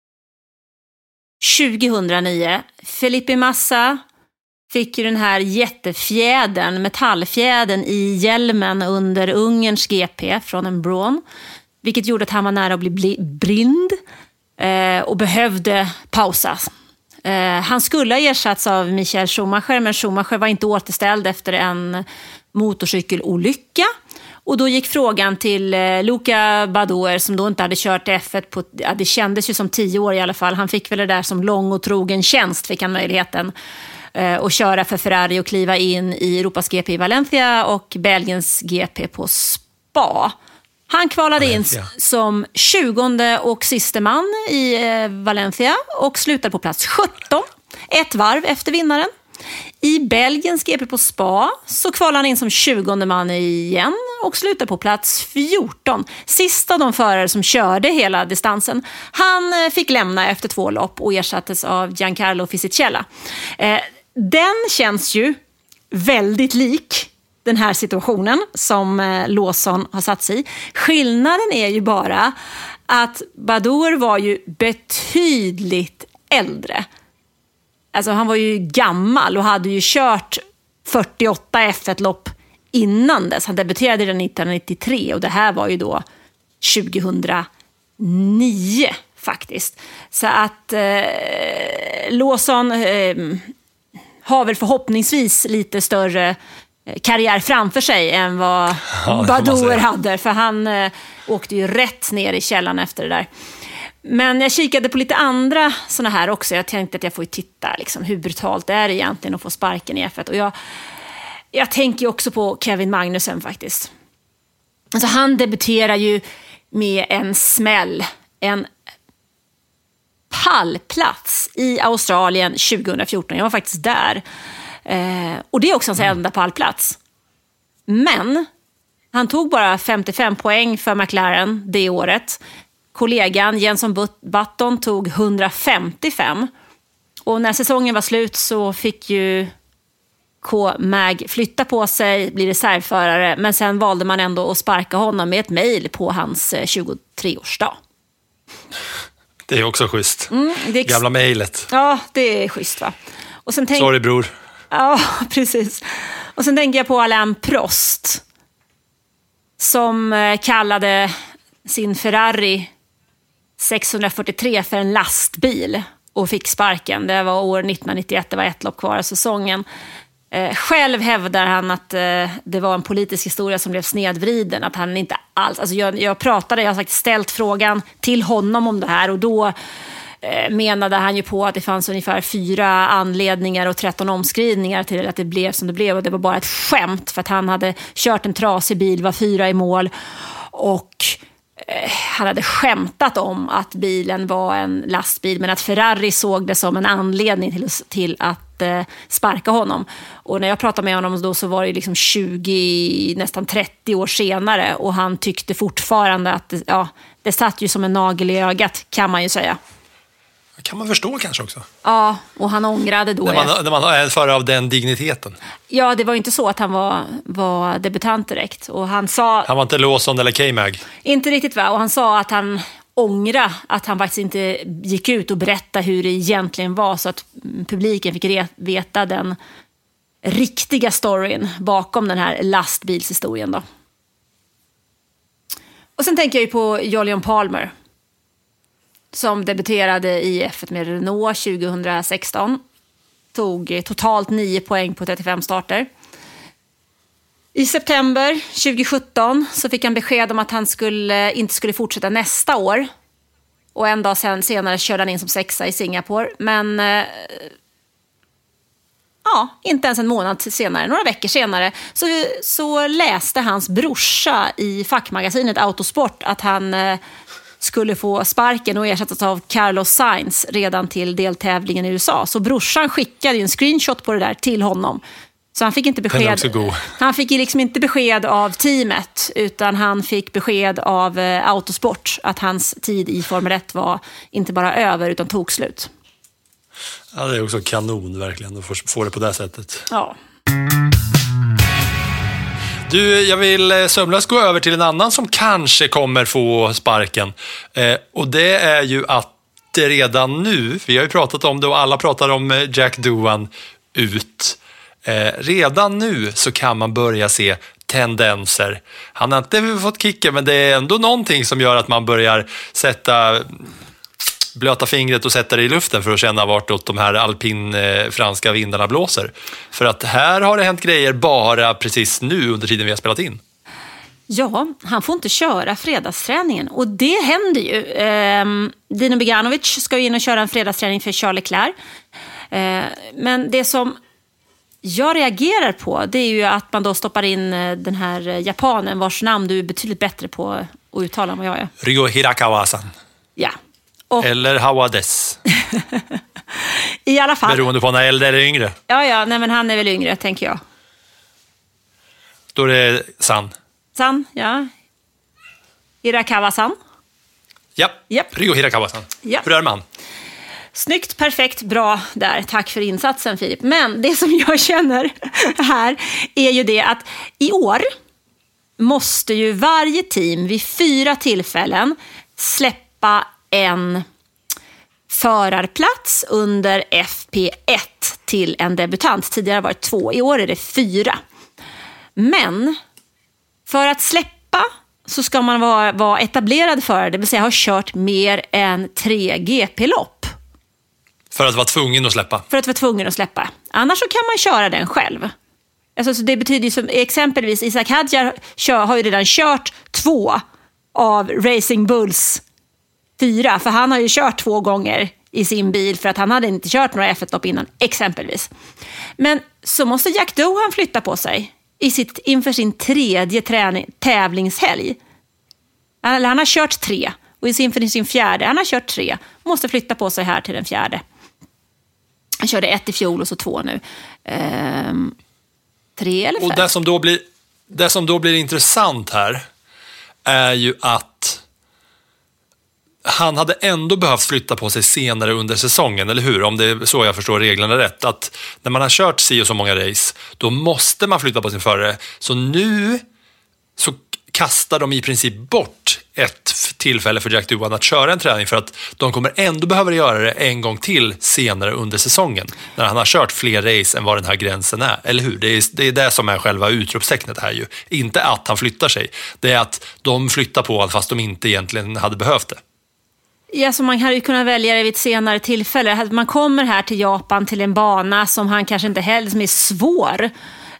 2009. Felipe Massa fick ju den här jättefjädern, metallfjädern i hjälmen under Ungerns GP från en Braun. Vilket gjorde att han var nära att bli blind och behövde pausas. Han skulle ha ersatts av Michael Schumacher, men Schumacher var inte återställd efter en motorcykelolycka. Och då gick frågan till Luca Badoer som då inte hade kört F1 på, det kändes ju som 10 år i alla fall. Han fick väl det där som lång och trogen tjänst, fick han möjligheten och köra för Ferrari och kliva in i Europas GP i Valencia och Belgiens GP på Spa. Han kvalade in som 20:e och sista man i Valencia och slutade på plats 17, ett varv efter vinnaren. I Belgiens GP på Spa så kvalade han in som 20:e man igen och slutade på plats 14. Sista av de förare som körde hela distansen. Han fick lämna efter 2 lopp och ersattes av Giancarlo Fisichella. den känns ju väldigt lik den här situationen som Lawson har satt sig i. Skillnaden är ju bara att Badoer var ju betydligt äldre. Alltså han var ju gammal och hade ju kört 48 F1-lopp innan dess. Han debuterade redan 1993 och det här var ju då 2009 faktiskt. Så att Lawson har väl förhoppningsvis lite större karriär framför sig än vad Badoer hade. För han åkte ju rätt ner i källan efter det där. Men jag kikade på lite andra såna här också. Jag tänkte att jag får titta liksom, hur brutalt är det egentligen att få sparken i F1. Och jag tänker också på Kevin Magnussen faktiskt. Alltså han debuterar ju med en smäll. En pallplats i Australien 2014. Jag var faktiskt där. Och det är också hans enda pallplats. Men han tog bara 55 poäng för McLaren det året. Kollegan Jenson Button tog 155. Och när säsongen var slut så fick ju K-Mag flytta på sig, bli reservförare. Men sen valde man ändå att sparka honom med ett mejl på hans 23-årsdag. Det är också schysst. Gamla mejlet. Ja, det är schysst va. Och sen sorry bror. Ja, precis. Och sen tänker jag på Alain Prost som kallade sin Ferrari 643 för en lastbil och fick sparken. Det var år 1991, det var ett lopp kvar av säsongen. Själv hävdar han att det var en politisk historia som blev snedvriden, att han inte alls, alltså jag har sagt ställt frågan till honom om det här och då menade han ju på att det fanns ungefär 4 anledningar och 13 omskrivningar till att det blev som det blev och det var bara ett skämt för att han hade kört en trasig bil, var 4 i mål och han hade skämtat om att bilen var en lastbil men att Ferrari såg det som en anledning till att sparka honom. Och när jag pratade med honom då så var det liksom 20, nästan 30 år senare och han tyckte fortfarande att det satt ju som en nagel i ögat kan man ju säga. Kan man förstå kanske också. Ja, och han ångrade då. När man är för av den digniteten. Ja, det var ju inte så att han var debutant direkt. Och han var inte Lawson eller K-Mag. Inte riktigt va, och han sa att han ångrade att han faktiskt inte gick ut och berättade hur det egentligen var så att publiken fick veta den riktiga storyn bakom den här lastbilshistorien då. Och sen tänker jag ju på Jolyon Palmer som debuterade i F1 med Renault 2016. Tog totalt 9 poäng på 35 starter. I september 2017 så fick han besked om att han inte skulle fortsätta nästa år. Och en dag senare körde han in som 6:a i Singapore. Men inte ens en månad senare, några veckor senare, så läste hans brorsa i fackmagasinet Autosport att han skulle få sparken och ersättas av Carlos Sainz redan till deltävlingen i USA. Så brorsan skickade ju en screenshot på det där till honom. Så han fick inte besked. Han fick liksom inte besked av teamet utan han fick besked av Autosport att hans tid i Formel 1 var inte bara över utan tog slut. Ja, det är också kanon verkligen att få det på det sättet. Ja. Du, jag vill sömlöst gå över till en annan som kanske kommer få sparken. Och det är ju att det redan nu, vi har ju pratat om det och alla pratar om Jack Doohan ut. Redan nu så kan man börja se tendenser. Han har inte fått kicken men det är ändå någonting som gör att man börjar blöta fingret och sätta det i luften för att känna vartåt de här alpin-franska vindarna blåser. För att här har det hänt grejer bara precis nu under tiden vi har spelat in. Ja, han får inte köra fredagsträningen och det händer ju. Dino Beganovic ska ju in och köra en fredagsträning för Charles Leclerc. Men det som jag reagerar på det är ju att man då stoppar in den här japanen vars namn du är betydligt bättre på att uttala än vad jag är. Ryo Hirakawa-san. Ja. Eller Hawades. I alla fall. Beroende på om han är äldre eller yngre. Ja, nej men han är väl yngre, tänker jag. Då är det San. San, ja. Hirakawa-san. Ja, Ryo Hirakawa-san. Ja. Hur är man? Snyggt, perfekt, bra där. Tack för insatsen, Filip. Men det som jag känner här är ju det att i år måste ju varje team vid 4 tillfällen släppa en förarplats under FP1 till en debutant. Tidigare var det 2, i år är det 4. Men för att släppa så ska man vara etablerad förare, det vill säga ha kört mer än 3 GP-lopp. För att vara tvungen att släppa. För att vara tvungen att släppa. Annars så kan man köra den själv. Alltså, så det betyder ju som exempelvis Isaac Hadjar har ju redan kört 2 av Racing Bulls 4. För han har ju kört 2 gånger i sin bil för att han hade inte kört några F1-lopp innan, exempelvis. Men så måste Jack Doohan flytta på sig inför sin 3:e tävlingshelg. Han har kört 3 och inför sin 4:e, han har kört 3. Måste flytta på sig här till den 4:e. Han körde 1 i fjol och så 2 nu. 3 eller 5. Och det som då blir intressant här är ju att han hade ändå behövt flytta på sig senare under säsongen, eller hur? Om det är så jag förstår reglerna rätt. Att när man har kört si och så många race, då måste man flytta på sin förare. Så nu så kastar de i princip bort ett tillfälle för Jack Doohan att köra en träning, för att de kommer ändå behöva göra det en gång till senare under säsongen när han har kört fler race än vad den här gränsen är, eller hur? Det är det som är själva utropstecknet här ju. Inte att han flyttar sig, det är att de flyttar på honom fast de inte egentligen hade behövt det. Ja, så man hade ju kunnat välja det vid ett senare tillfälle. Man kommer här till Japan till en bana som han kanske inte heller, som är svår,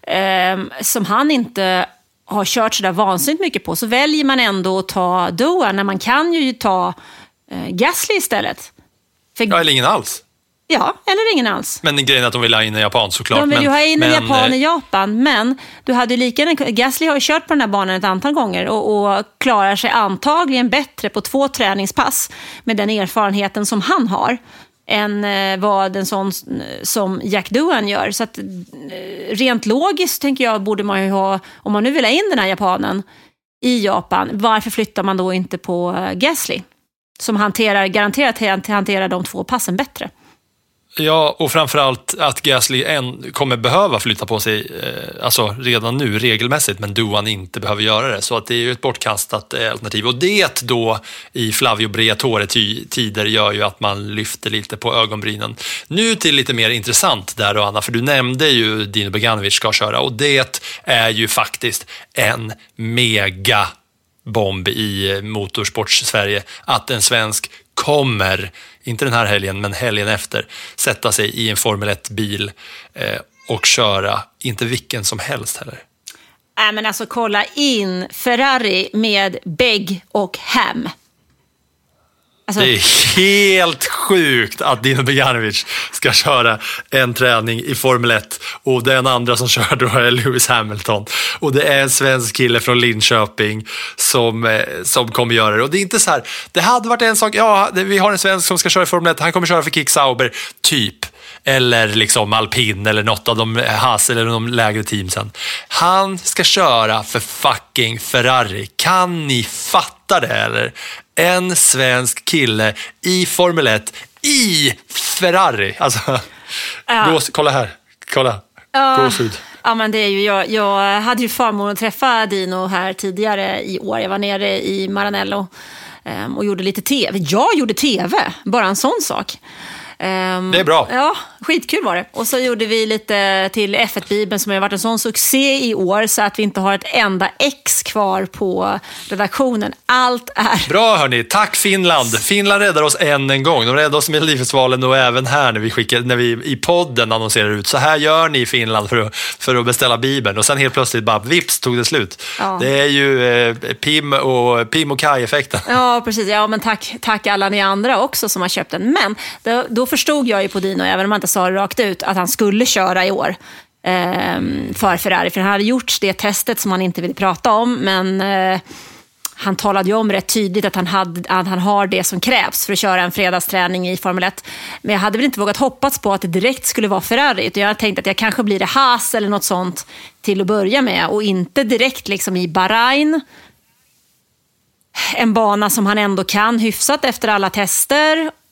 som han inte har kört så där vansinnigt mycket på, så väljer man ändå att ta Doohan när man kan ju ta Gasly istället. Ja, eller ingen alls. Ja, eller ingen alls. Men grejen är att de vill ha in en japan såklart. De vill ju ha in en japan i Japan, men du hade lika Gasly har ju kört på den här banan ett antal gånger och klarar sig antagligen bättre på 2 träningspass med den erfarenheten som han har än vad en sån som Jack Doohan gör. Så att rent logiskt tänker jag borde man ju ha, om man nu vill ha in den här japanen i Japan, varför flyttar man då inte på Gasly som garanterat hanterar de 2 passen bättre? Ja, och framförallt att Gasly kommer behöva flytta på sig alltså redan nu regelmässigt, men Doohan inte behöver göra det. Så att det är ju ett bortkastat alternativ. Och det då i Flavio Briatore-tider gör ju att man lyfter lite på ögonbrynen. Nu till lite mer intressant där då, Anna, för du nämnde ju Dino Beganovic ska köra, och det är ju faktiskt en mega bomb i motorsports-Sverige att en svensk kommer, inte den här helgen men helgen efter, sätta sig i en Formel 1-bil och köra, inte vilken som helst heller. Nej, men alltså kolla in Ferrari med Begg och Ham. Alltså, det är helt sjukt att Dino Beganovic ska köra en träning i Formel 1 och den andra som kör då är Lewis Hamilton. Och det är en svensk kille från Linköping som kommer göra det. Och det är inte så här, det hade varit en sak, ja, vi har en svensk som ska köra i Formel 1, han kommer köra för Kick Sauber, typ. Eller liksom Alpin eller något av de Haas eller de lägre teamsen. Han ska köra för fucking Ferrari. Kan ni fatta det eller? En svensk kille i Formel 1 i Ferrari. Alltså, kolla här. Kolla. Gåshud. Ja, men det är ju, jag hade ju förmånen att träffa Dino här tidigare i år. Jag var nere i Maranello och gjorde lite tv. Jag gjorde tv, bara en sån sak. Det är bra. Ja, skitkul var det. Och så gjorde vi lite till F1-bibeln som har varit en sån succé i år så att vi inte har ett enda ex kvar på redaktionen. Allt är... Bra hörni, tack Finland. Finland räddar oss än en gång. De räddar oss med Melodifestivalen och även här när vi i podden annonserar ut. Så här gör ni i Finland för att beställa bibeln. Och sen helt plötsligt bara vips tog det slut. Ja. Det är ju Pim och Kai-effekten. Ja, precis. Ja, men tack alla ni andra också som har köpt den. Men då förstod jag ju på Dino, även om man inte sa det rakt ut, att han skulle köra i år för Ferrari. För han hade gjort det testet som han inte ville prata om, men han talade ju om rätt tydligt att han har det som krävs för att köra en fredagsträning i Formel 1. Men jag hade väl inte vågat hoppas på att det direkt skulle vara Ferrari. Utan jag hade tänkt att jag kanske blir det Haas eller något sånt till att börja med. Och inte direkt liksom i Bahrain. En bana som han ändå kan hyfsat efter alla tester.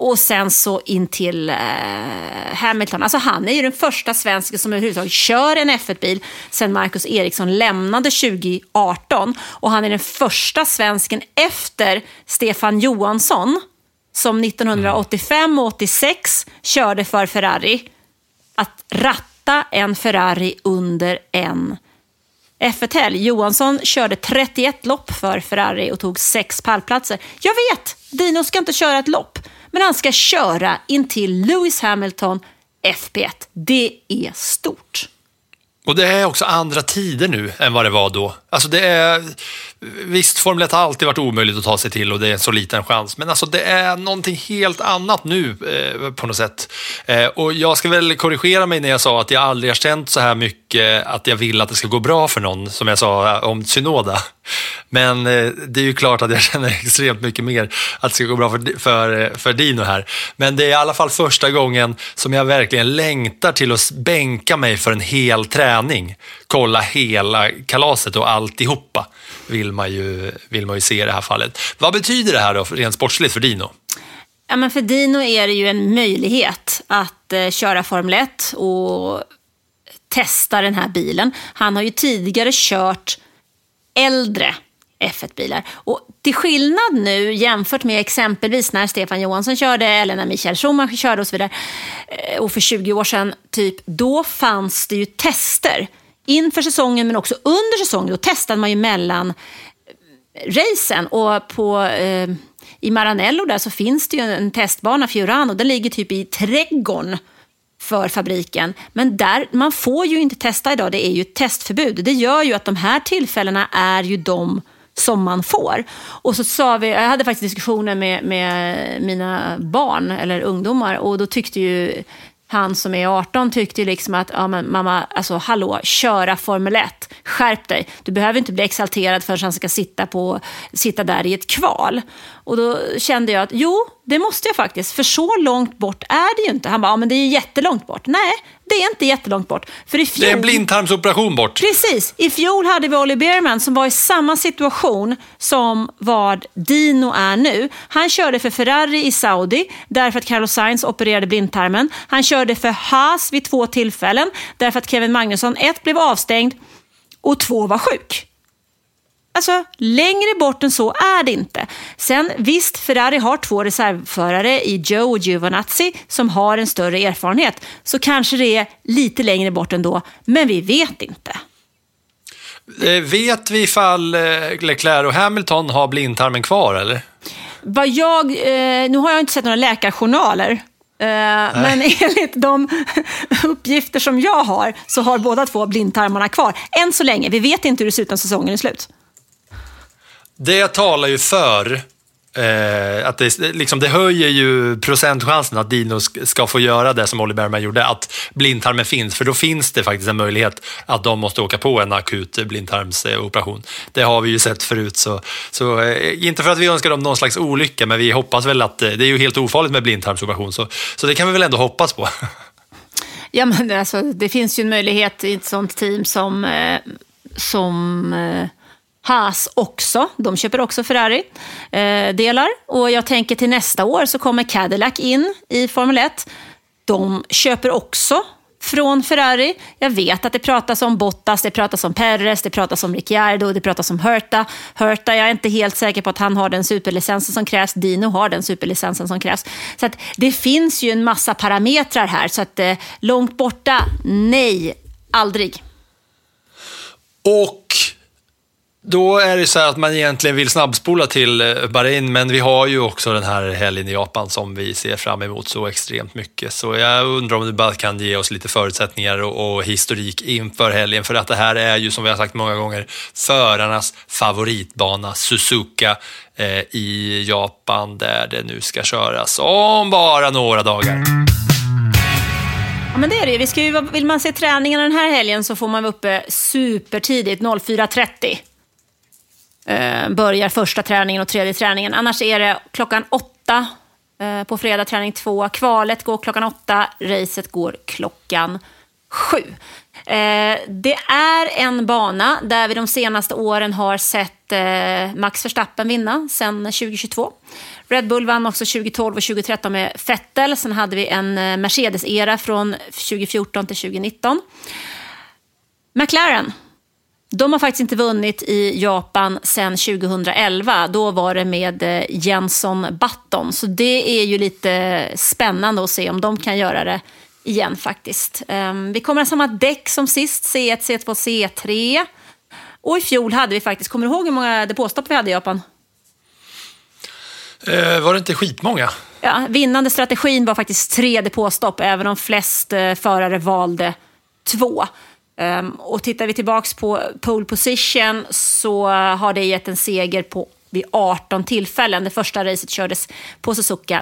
Och sen så in till Hamilton. Alltså han är ju den första svensken som överhuvudtaget kör en F1-bil sedan Marcus Eriksson lämnade 2018. Och han är den första svensken efter Stefan Johansson som 1985 och 86 körde för Ferrari att ratta en Ferrari under en F1-helg. Johansson körde 31 lopp för Ferrari och tog 6 pallplatser. Jag vet, Dino ska inte köra ett lopp, men han ska köra in till Lewis Hamilton FP1. Det är stort. Och det är också andra tider nu än vad det var då. Alltså det är, visst, Formel 1 har alltid varit omöjligt att ta sig till och det är en så liten chans. Men alltså det är någonting helt annat nu på något sätt. Och jag ska väl korrigera mig när jag sa att jag aldrig har känt så här mycket att jag vill att det ska gå bra för någon, som jag sa om Tsunoda. Men det är ju klart att jag känner extremt mycket mer att det ska gå bra för Dino här. Men det är i alla fall första gången som jag verkligen längtar till att bänka mig för en hel träning. Kolla hela kalaset och alltihopa vill man ju se i det här fallet. Vad betyder det här då rent sportsligt för Dino? Ja, men för Dino är det ju en möjlighet att köra Formel 1 och testa den här bilen. Han har ju tidigare kört äldre F1-bilar. Och till skillnad nu jämfört med exempelvis när Stefan Johansson körde eller när Michael Schumacher körde och så vidare, och för 20 år sedan typ, då fanns det ju tester inför säsongen men också under säsongen. Då testade man ju mellan racen och i Maranello där så finns det ju en testbana, Fiorano, den ligger typ i trädgården för fabriken. Men där, man får ju inte testa idag, det är ju ett testförbud. Det gör ju att de här tillfällena är ju de som man får. Och så sa vi, jag hade faktiskt diskussioner med mina barn eller ungdomar, och då tyckte ju han som är 18 tyckte liksom att ja, men mamma, alltså hallå, köra Formel 1, skärp dig. Du behöver inte bli exalterad för att han ska sitta där i ett kval. Och då kände jag att jo, det måste jag faktiskt, för så långt bort är det ju inte. Han bara, ja men det är ju jättelångt bort. Nej, det är inte jättelångt bort. För i fjol, det är en blindtarmsoperation bort. Precis, i fjol hade vi Ollie Bearman som var i samma situation som vad Dino är nu. Han körde för Ferrari i Saudi därför att Carlos Sainz opererade blindtarmen. Han körde för Haas vid 2 tillfällen därför att Kevin Magnusson 1 blev avstängd och 2 var sjuk. Alltså, längre bort än så är det inte. Sen visst, Ferrari har 2 reservförare i Joe och Giovinazzi som har en större erfarenhet. Så kanske det är lite längre bort ändå, men vi vet inte. Vet vi ifall Leclerc och Hamilton har blindtarmen kvar, eller? Nu har jag inte sett några läkarjournaler. Men enligt de uppgifter som jag har så har båda 2 blindtarmarna kvar. Än så länge, vi vet inte hur det ser ut när säsongen är slut. Det talar ju för att det höjer ju procentchansen att Dino ska få göra det som Ollie Bearman gjorde, att blindtarmen finns, för då finns det faktiskt en möjlighet att de måste åka på en akut blindtarmsoperation. Det har vi ju sett förut, så inte för att vi önskar dem någon slags olycka, men vi hoppas väl att det är ju helt ofarligt med blindtarmsoperation, så det kan vi väl ändå hoppas på. Ja, men alltså, det finns ju en möjlighet i ett sånt team som Haas också, de köper också Ferrari delar, och jag tänker till nästa år så kommer Cadillac in i Formel 1. De köper också från Ferrari. Jag vet att det pratas om Bottas, det pratas om Perez, det pratas om Ricciardo, det pratas om Herta, jag är inte helt säker på att han har den superlicensen som krävs. Dino har den superlicensen som krävs. Så att det finns ju en massa parametrar här, så att långt borta, nej, aldrig. Och då är det så här att man egentligen vill snabbspola till Bahrain, men vi har ju också den här helgen i Japan som vi ser fram emot så extremt mycket. Så jag undrar om du bara kan ge oss lite förutsättningar och historik inför helgen, för att det här är ju, som vi har sagt många gånger, förarnas favoritbana, Suzuka i Japan, där det nu ska köras om bara några dagar. Ja, men det är det. Vill man se träningen den här helgen så får man vara uppe supertidigt, 04.30. Börjar första träningen och tredje träningen. Annars är det 8:00 på fredag, träning 2. Kvalet går 8:00, racet går 12:00. Det är en bana där vi de senaste åren har sett Max Verstappen vinna sedan 2022. Red Bull vann också 2012 och 2013 med Vettel. Sen hade vi en Mercedes-era från 2014 till 2019. McLaren, de har faktiskt inte vunnit i Japan sedan 2011. Då var det med Jenson Button. Så det är ju lite spännande att se om de kan göra det igen faktiskt. Vi kommer att ha samma däck som sist, C1, C2, C3. Och i fjol hade vi faktiskt, kommer du ihåg hur många depåstopp vi hade i Japan? Var det inte skitmånga? Ja, vinnande strategin var faktiskt 3 depåstopp, även om flest förare valde 2. Och tittar vi tillbaks på pole position så har det gett en seger vid 18 tillfällen. Det första racet kördes på Suzuka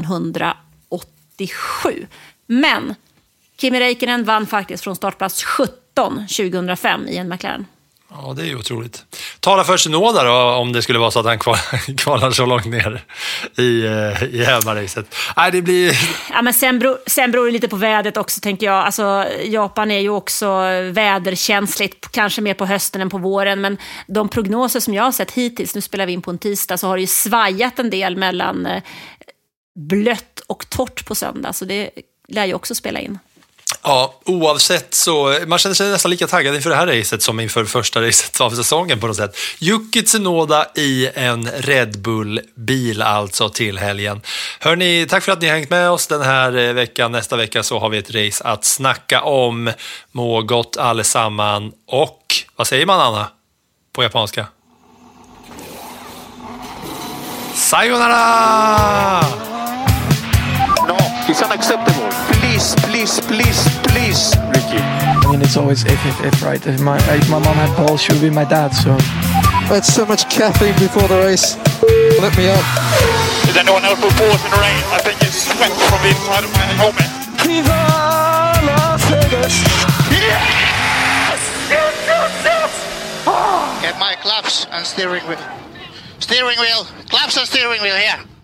1987. Men Kimi Räikkönen vann faktiskt från startplats 17 2005 i en McLaren. Ja, det är ju otroligt. Tala för Tsunoda då, om det skulle vara så att han kvalar så långt ner i hemmaracet. Nej, det blir... Ja, men sen beror det lite på vädret också, tänker jag. Alltså, Japan är ju också väderkänsligt, kanske mer på hösten än på våren. Men de prognoser som jag har sett hittills, nu spelar vi in på en tisdag, så har det ju svajat en del mellan blött och torrt på söndag. Så det lär ju också spela in. Ja, oavsett så man känner sig nästan lika taggad inför det här racet som inför första racet av säsongen på något sätt. Yuki Tsunoda i en Red Bull-bil alltså till helgen. Hörrni, tack för att ni har hängt med oss den här veckan. Nästa vecka så har vi ett race att snacka om. Må gott allesamman. Och, vad säger man, Anna? På japanska? Sayonara! No, it's unacceptable. Please, Ricky. I mean, it's always if right? If my mom had balls, she would be my dad. So I had so much caffeine before the race. Let me up. Is anyone else who falls in the rain? I think it's sweat from the inside of my helmet. Viva Las Vegas! Yes! Get my claps and steering wheel. Claps and steering wheel here.